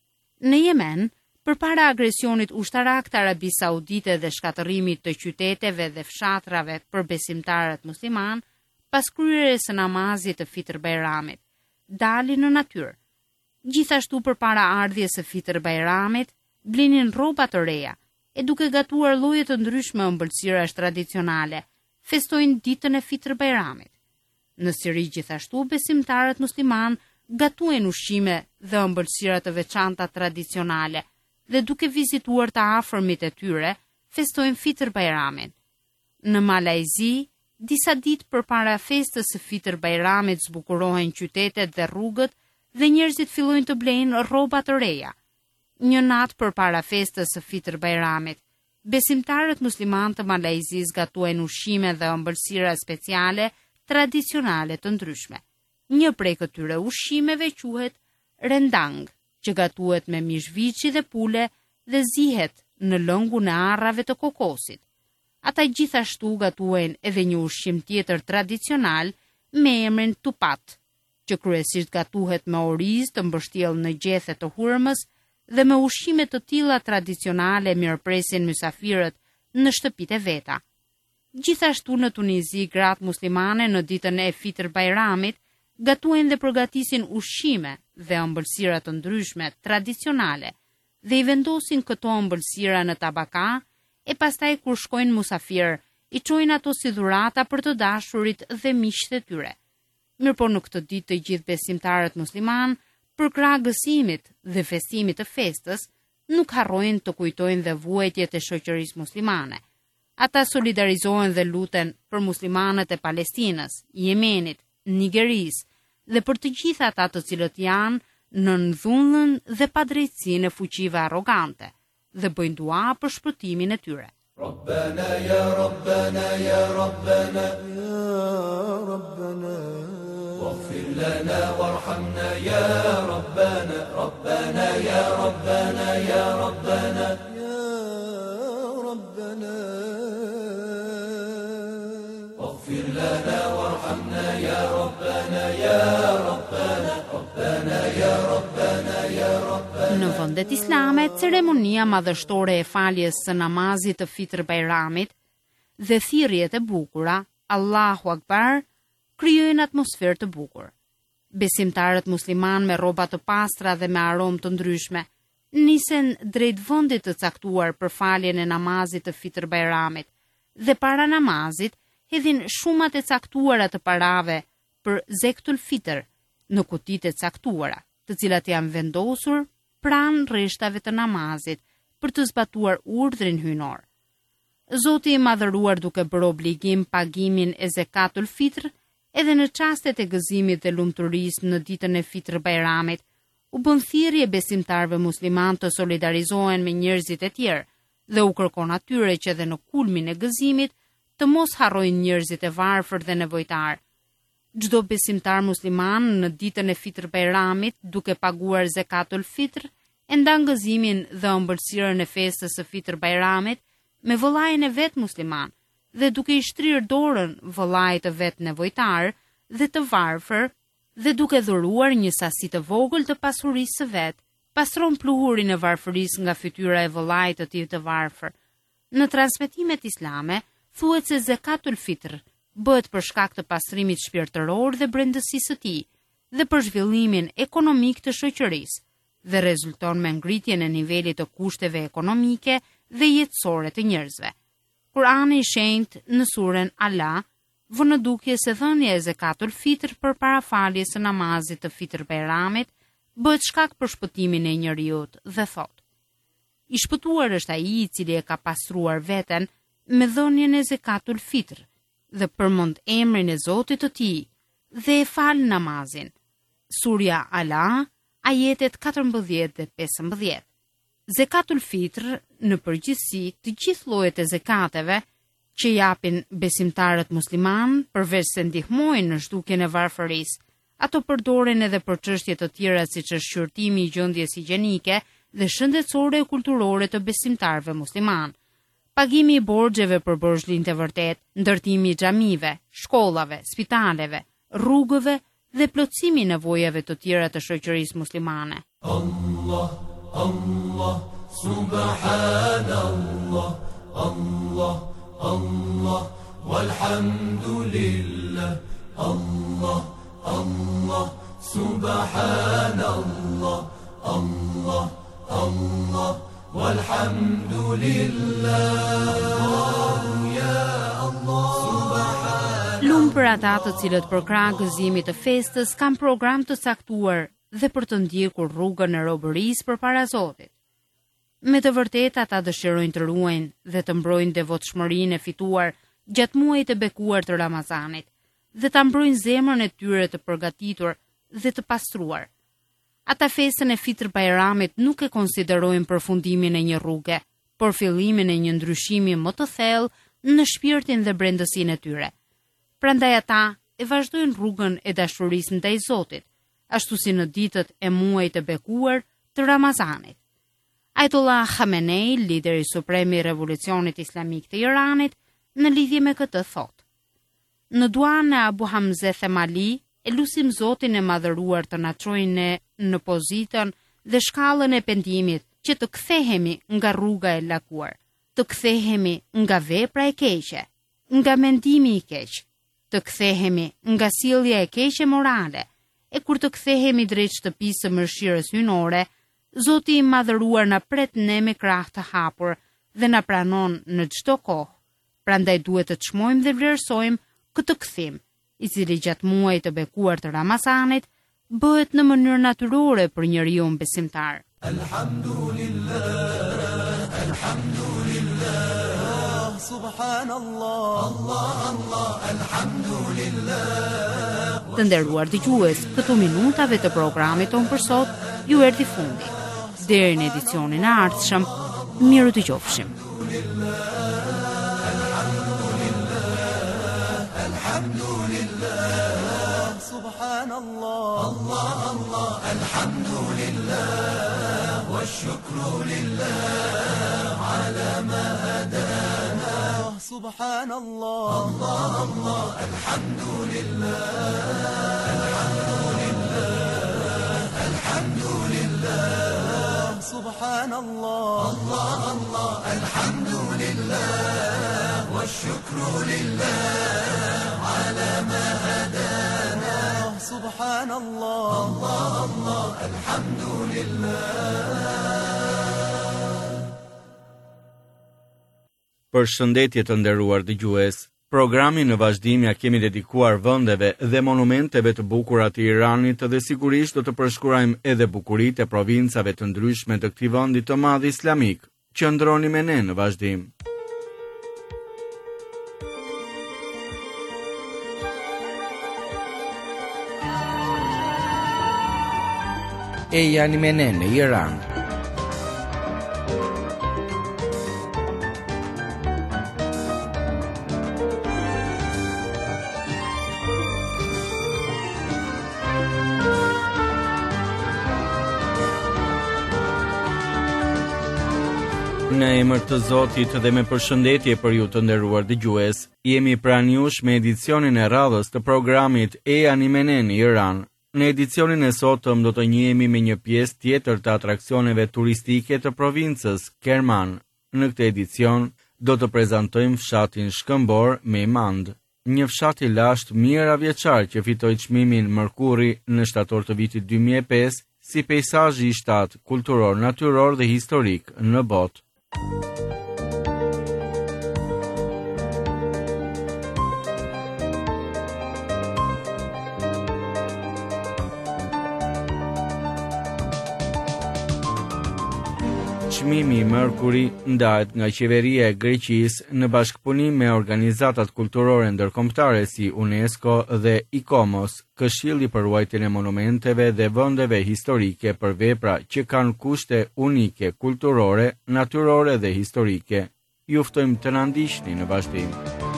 Në Yemen, përpara agresionit ushtarak të Arabisë Saudite dhe shkatërimit të qyteteve dhe fshatrave për besimtarët musliman, pas kryerjes së namazit të Fitr Bajramit, dalin në natyrë. Gjithashtu përpara ardhjes së Fitr Bajramit, blinin rroba të reja e duke gatuar lloje të ndryshme ëmbëlsirash tradicionale, festojnë ditën e Fitr Bajramit. Në Siri gjithashtu besimtarët musliman gatuajnë ushqime dhe ëmbëlsira të veçanta tradicionale dhe duke vizituar të afërmit e tyre, festojnë Fitr Bajramin. Në Malajzi, disa ditë përpara festës së Fitr Bajramit zbukurohen qytetet dhe rrugët dhe njerëzit fillojnë të blejnë rroba të reja. Një natë përpara festës së Fitr Bajramit, besimtarët musliman të Malajzis gatuajnë ushqime dhe ëmbëlsira speciale tradicionale të ndryshme. Një prej këtyre ushqimeve quhet rendang, që gatuhet me mishviçi dhe pule dhe zihet në lëngun e arrave të kokosit. Ata gjithashtu gatuajnë edhe një ushqim tjetër tradicional me emrin tupat, që kryesisht gatuhet me oriz të mbështjellë në gjethe të hurmës dhe me ushqime të tilla tradicionale mirëpresin mysafirët në shtëpitë e veta. Gjithashtu në Tunizi, gratë muslimane në ditën e Fitr Bajramit gatuajnë dhe përgatisin ushqime dhe ëmbëlsira të ndryshme tradicionale dhe i vendosin këto ëmbëlsira në tabaka, e pastaj kur shkojnë musafir, i çojnë ato si dhurata për të dashurit dhe miqtë e tyre. Mirëpo në këtë ditë të gjithë besimtarët musliman, për krah gësimit dhe festimit të festës, nuk harrojnë të kujtojnë dhe vuajtjet e shoqërisë muslimane. Ata solidarizohen dhe luten për muslimanët e Palestinës, Yemenit, Nigerisë dhe për të gjithë ata të cilët janë në ndhullën dhe padrejtësinë e fuqive arrogante dhe bëjnë dua për shpëtimin e tyre. Rabbana ya Rabbana ya Rabbana ya Rabbana waghfir lana warhamna ya Rabbana Rabbana ya Rabbana ya Rabbana ya Rabbana waghfir lana warhamna ya Rabbana ya Rabbana Rabbana ya Rabbana ya Rabbana. Në vendet islame, ceremonia madhështore e faljes së namazit të Fitr Bajramit dhe thirrjet e bukura, Allahu Akbar, krijojnë atmosferë të bukur. Besimtarët musliman me rroba të pastra dhe me aromë të ndryshme nisen drejt vendit të caktuar për faljen e namazit të Fitr Bajramit dhe para namazit hedhin shumat e caktuara të parave për Zekatul Fitr në kutitë e caktuara, të cilat janë vendosur pranë rreshtave të namazit për të zbatuar urdhrin hyjnor. Zoti i madhëruar duke bërë obligim pagimin e Zekatul Fitr edhe në çastet e gëzimit dhe lumturisë në ditën e Fitr Bajramit, u bën thirrje besimtarëve musliman të solidarizohen me njerëzit e tjerë dhe u kërkon atyre që edhe në kulmin e gëzimit të mos harrojnë njerëzit e varfër dhe nevojtar. Çdo besimtar musliman në ditën e Fitr Bajramit, duke paguar Zekatul Fitr, e ndan gëzimin dhe ëmbëlsirën e festës së Fitr Bajramit me vëllain e vet musliman dhe duke i shtrirë dorën vëllait të vet nevojtar dhe të varfër dhe duke dhuruar një sasi të vogël të pasurisë së vet, pastron pluhurin e varfërisë nga fytyra e vëllait të tij të varfër. Në transmetimet islame thuhet se Zekatul Fitr bëhet për shkak të pastrimit shpirtëror dhe brendësisë së tij dhe për zhvillimin ekonomik të shoqërisë dhe rezulton me ngritjen e nivelit të kushteve ekonomike dhe jetësore të njerëzve. Kurani i shenjtë në surën Ala vën në dukje se dhënia e Zekatul Fitr përpara faljes së namazit të Fitr Bajramit bëhet shkak për shpëtimin e njeriut dhe thot: I shpëtuar është ai i cili e ka pastruar veten me dhënien e zekatul fitr dhe përmend emrin e Zotit të tij dhe e fal namazin. Surja Ala, ajetet katërmbëdhjetë dhe pesëmbëdhjetë. Zekatul fitr në përgjithësi të gjithë llojet e zekateve që japin besimtarët musliman, përveç se ndihmojnë në zhdukjen e varfërisë, ato përdoren edhe për çështje të tjera siç është shqyrtimi i gjendjes higjienike dhe shëndetësore e kulturore të besimtarëve musliman, pagimi i borxheve për borxhlinë e vërtet, ndërtimi i xhamive, shkollave, spitaleve, rrugëve dhe plotësimi i nevojave të tjera të shoqërisë muslimane. Allah, Allah, subhanallah, Allah, Allah, walhamdulillah, Allah, Allah, subhanallah, Allah, Allah, walhamdulillah, ya Allah, subhanallah. Lumë për ata të cilët për krah gëzimit të festës kanë program të caktuar dhe për të ndjekur rrugën e robërisë përpara Zotit. Me të vërtetë ata dëshirojnë të ruajnë dhe të mbrojnë devotshmërinë e fituar gjatë muajit të bekuar të Ramazanit dhe ta mbrojnë zemrën e tyre të përgatitur dhe të pastruar. Ata festën e Fitr Bajramit nuk e konsiderojnë përfundimin e një rruge, por fillimin e një ndryshimi më të thellë në shpirtin dhe brendësinë e tyre. Prandaj ata e vazhdojnë rrugën e dashurisë ndaj Zotit, ashtu si në ditët e muajit të bekuar të Ramazanit. Ajatollah Khamenei, lideri suprem i revolucionit islamik të Iranit, në lidhje me këtë thotë: Në duan e Abu Hamze Themali, e lusim Zotin e madhëruar të na çojë ne në pozitën dhe shkallën e pendimit që të kthehemi nga rruga e lakuar, të kthehemi nga vepra e keqe, nga mendimi i keq, të kthehemi nga sjellja e keqe morale, e kur të kthehemi drejt shtëpisë së mëshirës hyjnore, Zoti i madhëruar na pret ne me krah të hapur dhe na pranon në çdo kohë. Prandaj duhet të çmojmë dhe vlerësojmë këtë kthim, i cili gjatë muajit të bekuar të Ramazanit bëhet në mënyrë natyrore për njeriu besimtar. Alhamdulillah, alhamdulillah, subhanallah, Allah, Allah, alhamdulillah. Të nderuar dëgjues, këto minutave të programit ton për sot ju erdhi fundi. Deri në edicionin e ardhshëm, miru të qofshim. Subhanallah, Allah, Allah, alhamdulillah, wa shukru lillah, ala ma hadana. Subhanallah, Allah, Allah, alhamdulillah, alhamdulillah, alhamdulillah. Subhanallah, Allah, Allah, alhamdulillah, wa shukru lillah, ala ma hadana. Subhanallah, Allah, Allah, alhamdulillah. Përshëndetje të nderuar dëgjues. Programin në vazhdim ja kemi dedikuar vendeve dhe monumenteve të bukura të Iranit dhe sigurisht do të përshkruajmë edhe bukuritë e provincave të ndryshme të këtij vendi të madh islamik. Qëndroni me ne në vazhdim. E janë me ne në Iran. Në emër të Zotit dhe me përshëndetje për ju të nderuar dëgjues, jemi pranë jush me edicionin e radhës të programit E janë me ne në Iran. Në edicionin e sotëm do të njihemi me një pjesë tjetër të atraksioneve turistike të provincës Kerman. Në këtë edicion do të prezantojmë fshatin Shkëmbor me Mand, një fshat i lashtë mijëra vjeçar që fitoi çmimin Mërkuri në shtator të vitit dy mijë e pesë si peizazh i shtat kulturor, natyror dhe historik në botë. Çmimi Mercury ndahet nga qeveria e Greqisë në bashkëpunim me organizatat kulturore ndërkombëtare si UNESCO dhe ICOMOS, Këshilli për ruajtjen e monumenteve dhe vendeve historike për vepra që kanë kushte unike kulturore, natyrore dhe historike. Ju ftojmë të na ndiqni në vazhdim.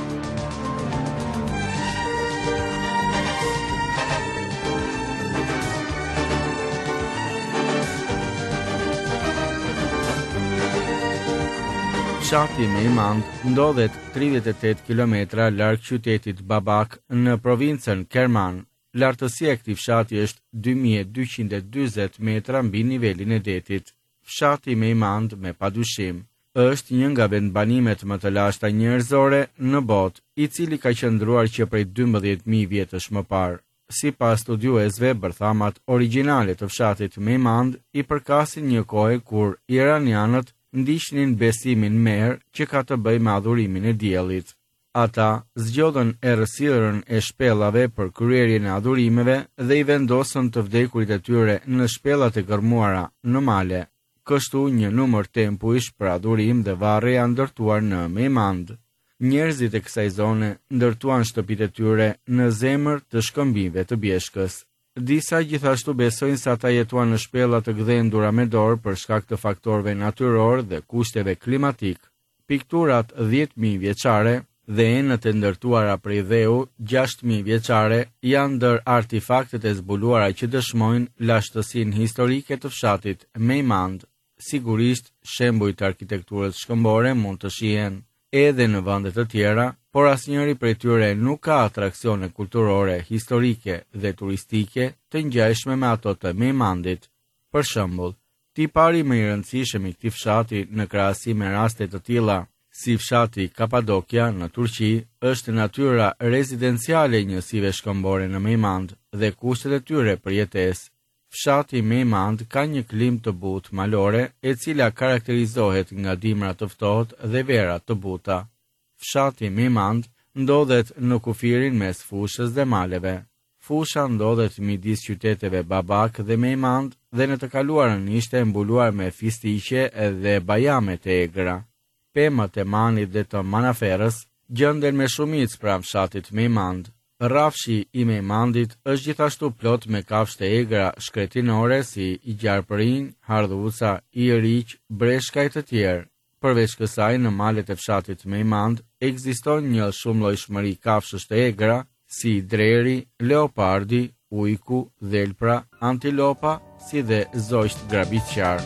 Fshati më i madh ndodhet tridhjetë e tetë kilometra larg qytetit Babak në provincën Kerman. Lartësia e këtij fshati është dy mijë e dyqind e dyzet metra mbi nivelin e detit. Fshati më i madh me padyshim është një nga vendbanimet më të lashta njerëzore në botë, i cili ka qëndruar që prej dymbëdhjetë mijë vjetësh më parë. Sipas studiuesve, bërthamat origjinale të fshatit më i madh i përkasin një kohe kur iranianët ndiqnin besimin merr që ka të bëjë me adhurimin e diellit. Ata zgjodhen errësirën e shpellave për kryerjen e adhurimeve dhe i vendosën të vdekurit e tyre në shpellat e gërmuara në male. Kështu një numër tempuish për adhurim dhe varre janë ndërtuar në Mejmand. Njerëzit e kësaj zone ndërtuan shtëpitë e tyre në zemër të shkëmbimeve të Bjeshkës. Disa gjithashtu besojnë se ata jetuan në shpella të gdhendura me dorë për shkak të faktorëve natyror dhe kushteve klimatik. Pikturat dhjetë mijë vjeçare dhe enët e ndërtuara prej dheu gjashtë mijë vjeçare janë ndër artefaktet e zbuluara që dëshmojnë lashtësinë historike të fshatit Mejmand. Sigurisht, shembuj të arkitekturës shkëmbore mund të shihen edhe në vende të tjera, por asnjëri prej tyre nuk ka atraksione kulturore, historike dhe turistike të ngjashme me ato të Mejmandit. Për shembull, tipari më i rëndësishëm i këtij fshati në krahasim me raste të tilla, si fshati Kapadokia në Turqi, është natyra rezidenciale e njësive shkëmbore në Mejmand dhe kushtet e tyre për jetesë. Fshati Mejmand ka një klimë të butë malore, e cila karakterizohet nga dimra të ftohtë dhe vera të buta. Fshati Mejmand ndodhet në kufirin mes fushës dhe maleve. Fusha ndodhet midis qyteteve Babak dhe Mejmand dhe në të kaluarën ishte mbuluar me fistiqe dhe bajame të egra. Pemët e Manit dhe të Manaferës gjenden me shumicë pranë fshatit Mejmand. Rrafshi i Mejmandit është gjithashtu plot me kafshë të egra shkretinore si i gjarpërinj, hardhuca, i riq, breshka e të tjerë. Përveç kësaj, në malet e fshatit Mejmand ekziston një shumëllojshmëri kafshësh të egra si dreri, leopardi, ujku, dhelpra, antilopa, si dhe zogjt grabitqar.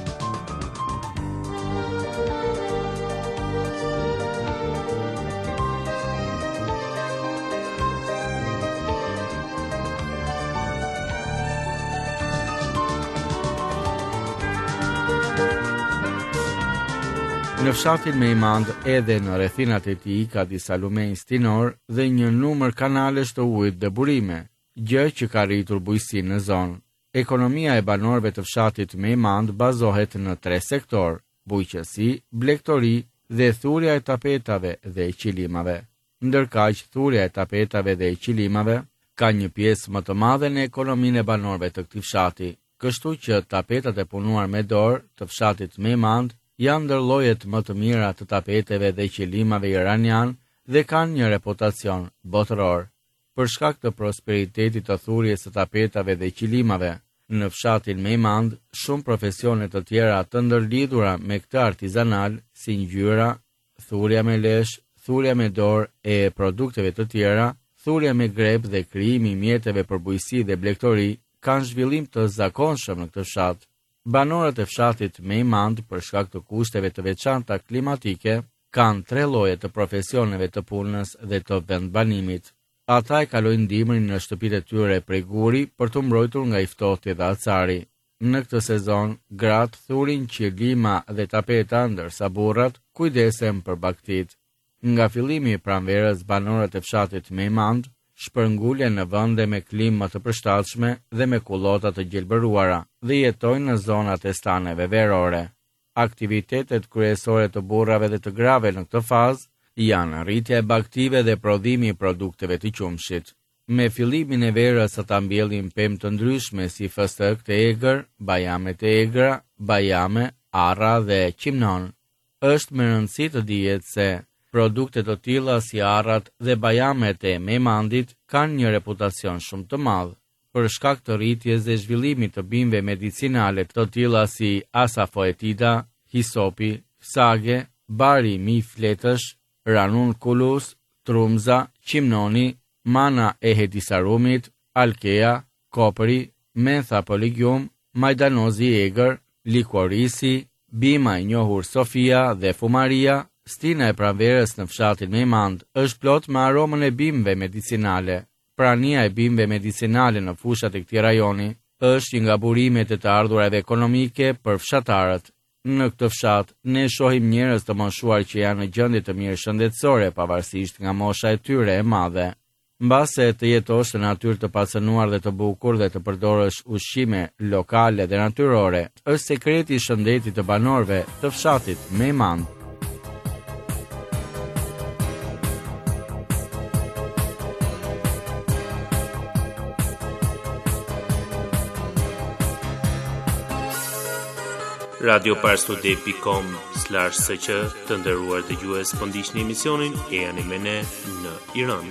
Në fshatin Mejmand edhe në rrethinat e tij ka disa lumenj stinor dhe një numër kanalesh të ujit dhe burime, gjë që ka rritur bujqësinë në zonë. Ekonomia e banorëve të fshatit Mejmand bazohet në tre sektor: bujqësi, blegtori dhe thurja e tapetave dhe e qilimave. Ndërkaq thurja e tapetave dhe e qilimave ka një pjesë më të madhe në ekonominë e banorëve të këtij fshati, kështu që tapetat e punuar me dorë të fshatit Mejmand janë ndër llojet më të mira të tapeteve dhe qilimave iranian dhe kanë një reputacion botëror. Për shkak të prosperitetit të thurjes së tapetave dhe qilimave, në fshatin Mejmand, shumë profesione të tjera të ndërlidhura me këtë artizanal, si ngjyra, thurja me lesh, thurja me dorë e produkteve të tjera, thurja me grep dhe krijimi i mjeteve për bujqësi dhe blegtori, kanë zhvillim të zakonshëm në këtë fshat. Banorët e fshatit Mejmand, për shkak të kushteve të veçanta klimatike, kanë tre lloje të profesioneve të punës dhe të vendbanimit. Ata e kalojnë dimrin në shtëpitë e tyre prej guri për të mbrojtur nga i ftohti dhe acari. Në këtë sezon, gratë thurin qilima dhe tapeta, ndërsa burrat kujdesen për baktit. Nga fillimi i pranverës, banorët e fshatit Mejmand shpërngullen në vende me klimë më të përshtatshme dhe me kullota të gjelbëruara dhe jetojnë në zonat e staneve verore. Aktivitetet kryesore të burrave dhe të grave në këtë fazë janë rritja e baktive dhe prodhimi i produkteve të qumshit. Me fillimin e verës ata mbjellin pemë të ndryshme si fëstëk të egër, bajame të egra, bajame, arra dhe qimnon. Është me rëndësi të dihet se produkte të tilla si arrat dhe bajamet e memandit kanë një reputacion shumë të madh për shkak të rritjes dhe zhvillimit të bimëve medicinale të tilla si asafoetida, hisopi, sage, bari mi fletësh, ranunculus, trumza, qimnoni, mana e hedisarumit, alkea, kopri, mentha poligium, majdanozi egër, likorisi, bima e njohur Sofia dhe fumaria. Stina e pranverës në fshatin Memand është plot me aromën e bimëve medicinale. Prania e bimëve medicinale në fushat e këtij rajoni është një nga burimet e të ardhurave ekonomike për fshatarët. Në këtë fshat ne shohim njerëz të moshuar që janë në gjendje të mirë shëndetësore pavarësisht nga mosha e tyre e madhe. Mbase të jetosh në natyrë të pacënuar dhe të bukur dhe të përdorësh ushqime lokale dhe natyrore, është sekreti i shëndetit të banorëve të fshatit Memand. Radio Parstudi dot com slash S Q të nderuar dëgjues, po ndiqni emisionin E jani me ne në Iran.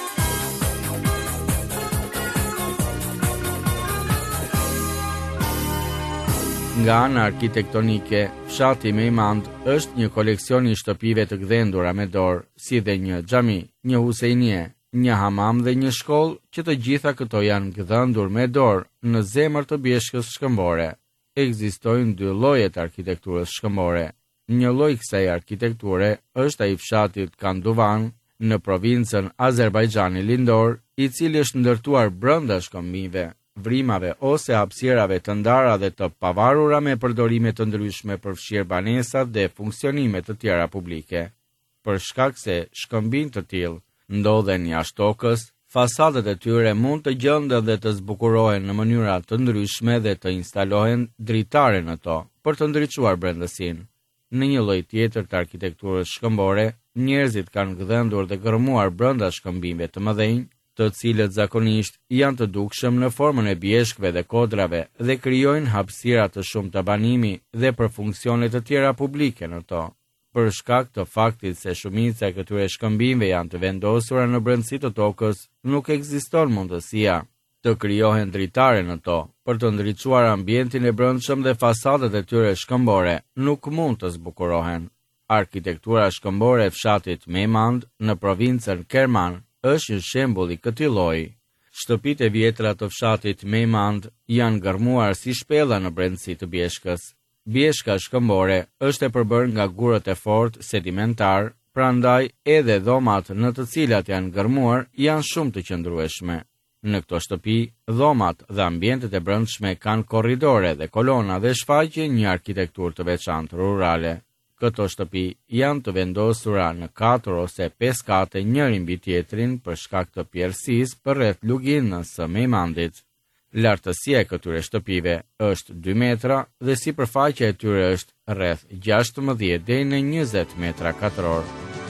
Nga ana arkitektonike, fshati Memand është një koleksion i shtëpive të gdhendura me dorë, si dhe një xhami, një husejnie, një hamam dhe një shkollë, që të gjitha këto janë gdhendur me dorë në zemër të bjeshkës shkëmbore. Ekzistojnë dy lloje të arkitekturës shkëmbore. Një lloj kësaj arkitekture është ai fshatit Kanduvan në provincën Azerbajxhani lindor, i cili është ndërtuar brenda shkëmbive, vrimave ose hapësirave të ndara dhe të pavarura me përdorime të ndryshme përfshirë banesat dhe funksionime të tjera publike. Për shkak se shkëmbin të tillë ndodhen jashtë tokës, fasadet e tyre mund të gjenden dhe të zbukurohen në mënyra të ndryshme dhe të instalohen dritare në to për të ndriçuar brendësinë. Në një lloj tjetër të arkitekturës shkëmbore, njerëzit kanë gdhendur dhe gërmuar brenda shkëmbimeve të mëdhenj, të cilët zakonisht janë të dukshëm në formën e bjeshkëve dhe kodrave dhe krijojnë hapësira të shumta banimi dhe për funksione të tjera publike në to. Për shkak të faktit se shumica e këtyre shkëmbimeve janë të vendosura në brendësi të tokës, nuk ekziston mundësia të krijohen dritare në to për të ndriçuar ambientin e brendshëm dhe fasadet e tyre shkëmbore nuk mund të zbukurohen. Arkitektura shkëmbore e fshatit Memand në provincën Kerman është një shembull i këtij lloji. Shtëpitë e vjetra të fshatit Memand janë gërmuar si shpella në brendësi të bjeshkës. Bjeshka shkëmbore është e përbërë nga gurët e fortë sedimentar, prandaj edhe dhomat në të cilat janë gërmuar janë shumë të qëndrueshme. Në këto shtëpi, dhomat dhe ambientet e brendshme kanë korridore dhe kolona dhe shfaqin një arkitekturë të veçantë rurale. Këto shtëpi janë të vendosura në katër ose pesë kate njëri mbi tjetrin për shkak të pjerësisë përreth luginës së Memandit. Lartësia e këtyre shtëpive është dy metra dhe sipërfaqja e tyre është rreth gjashtëmbëdhjetë deri në njëzet metra katror.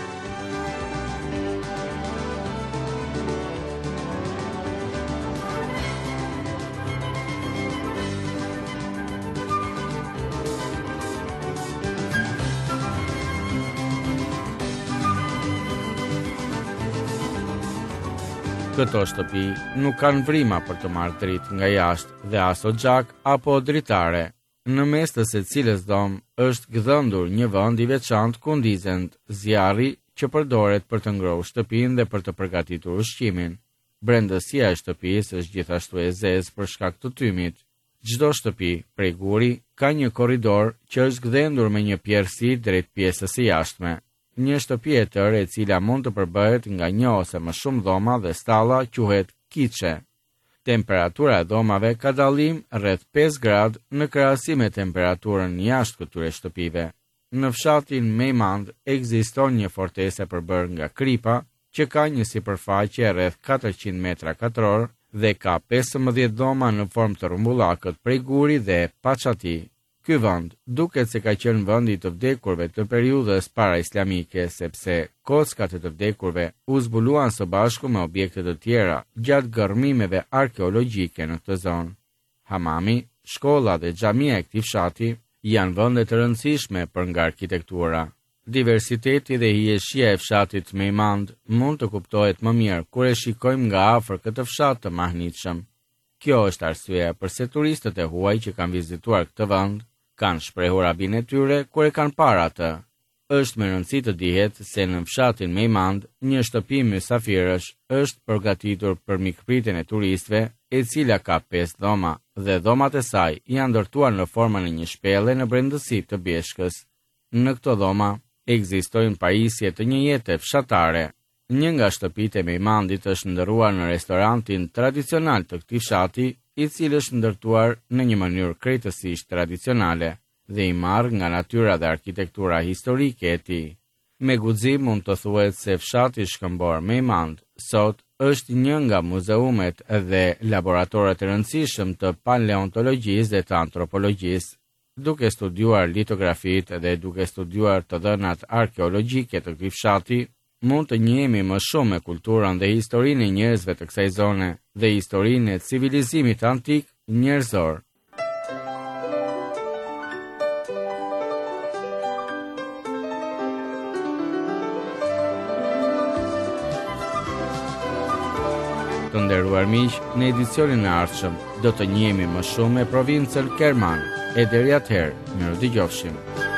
Këto shtëpi nuk kanë vrima për të marrë dritë nga jashtë dhe as xhak apo dritare. Në mes të secilës dhomë është gdhendur një vend i veçantë ku ndizet zjarri që përdoret për të ngrohur shtëpinë dhe për të përgatitur ushqimin. Brendësia e shtëpisë është gjithashtu e zezë për shkak të tymit. Çdo shtëpi prej guri ka një korridor që është gdhendur me një pjerësi drejt pjesës së jashtme. Një shtëpi e tërë e cila mund të përbëhet nga një ose më shumë dhoma dhe stalla quhet kiçe. Temperatura e dhomave ka dallim rreth pesë gradë në krahasim me temperaturën jashtë këtyre shtëpive. Në fshatin Memand ekziston një fortesë e përbërë nga kripa që ka një sipërfaqe rreth katërqind metra katror dhe ka pesëmbëdhjetë dhoma në formë të rrumbullakët prej guri dhe paçati. Ky vend duket se ka qenë vendi të vdekurve të periudhës para islamike, sepse kockat e të vdekurve u zbuluan së bashku me objekte të tjera gjatë gërmimeve arkeologjike në këtë zonë. Hamami, shkolla dhe xhamia e këtij fshati janë vende të rëndësishme për nga arkitektura. Diversiteti dhe hieshia e fshatit Mejmand mund të kuptohet më mirë kur e shikojmë nga afër këtë fshat të mahnitshëm. Kjo është arsyeja pse turistët e huaj që kanë vizituar këtë vend kanë shprehur rabin e tyre kur e kanë parë atë. Është me rëndësi të dihet se në fshatin Mejmand, një shtëpi mysafirësh është përgatitur për mikpritjen e turistëve, e cila ka pesë dhoma, dhe dhomat e saj janë ndërtuar në formën e një shpelle në brendësi të bjeshkës. Në këto dhoma ekzistojnë pajisje të një jete fshatare. Një nga shtëpitë e Mejmandit është ndërruar në restorantin tradicional të këtij fshati, i cili është ndërtuar në një mënyrë krejtësisht tradicionale dhe i marrë nga natyra dhe arkitektura historike e tij. Me guxim mund të thuhet se fshati shkëmbor Mejmand sot është një nga muzeumet dhe laboratorët e rëndësishëm të paleontologjisë dhe të antropologjisë. Duke studiuar litografitë dhe duke studiuar të dhënat arkeologjike të këtij fshati, mund të njihemi më shumë me kulturën dhe historinë e njerëzve të kësaj zone dhe historinë e civilizimit antik njerëzor. Të nderuar miq, në edicionin e ardhshëm do të njihemi më shumë me provincën Kerman. E deri atëherë, mirëdëgjofshim.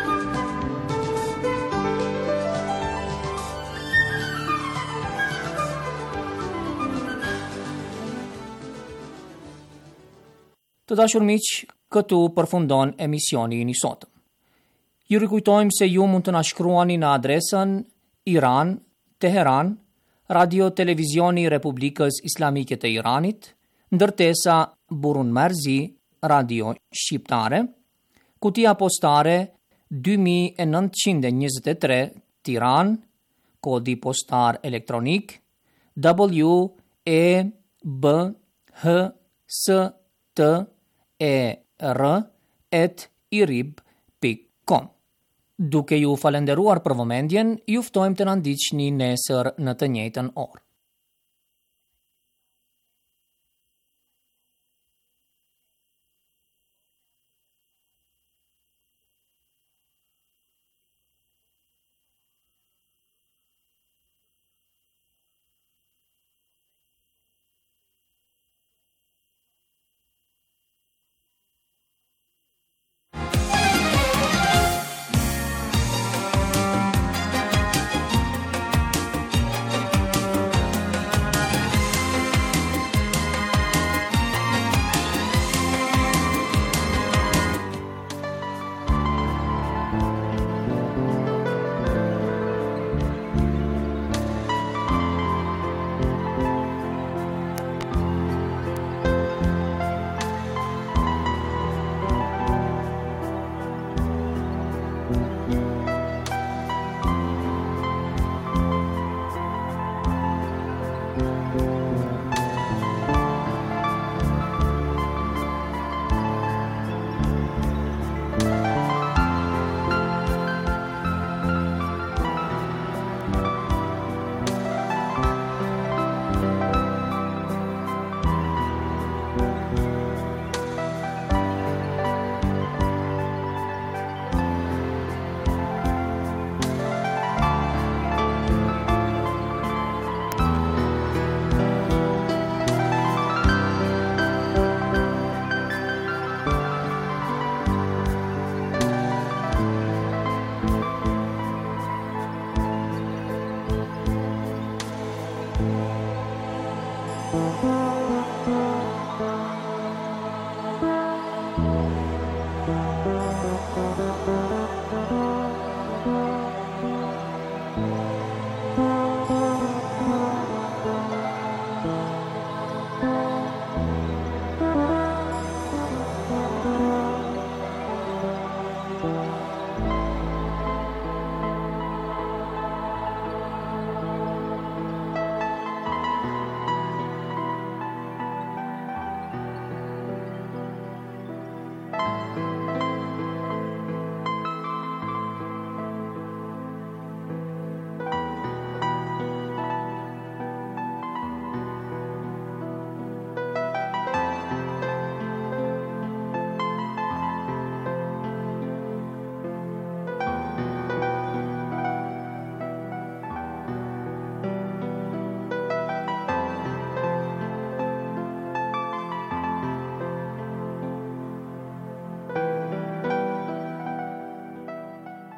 Të dashur miq, këtu përfundon emisioni i sotëm. Ju rikujtojmë se ju mund të na shkruani në adresën Iran, Teheran, Radio Televizioni Republikës Islamike të Iranit, ndërtesa Burun Marzi, Radio Shqiptare, kutia postare dy mijë e nëntëqind e njëzet e tre, Tiranë, kodi postar elektronik W E B H S T E R at irib pikë com. Duke ju falenderuar për vëmendjen, ju ftojmë të na ndiqni nesër në të njëjtën orë.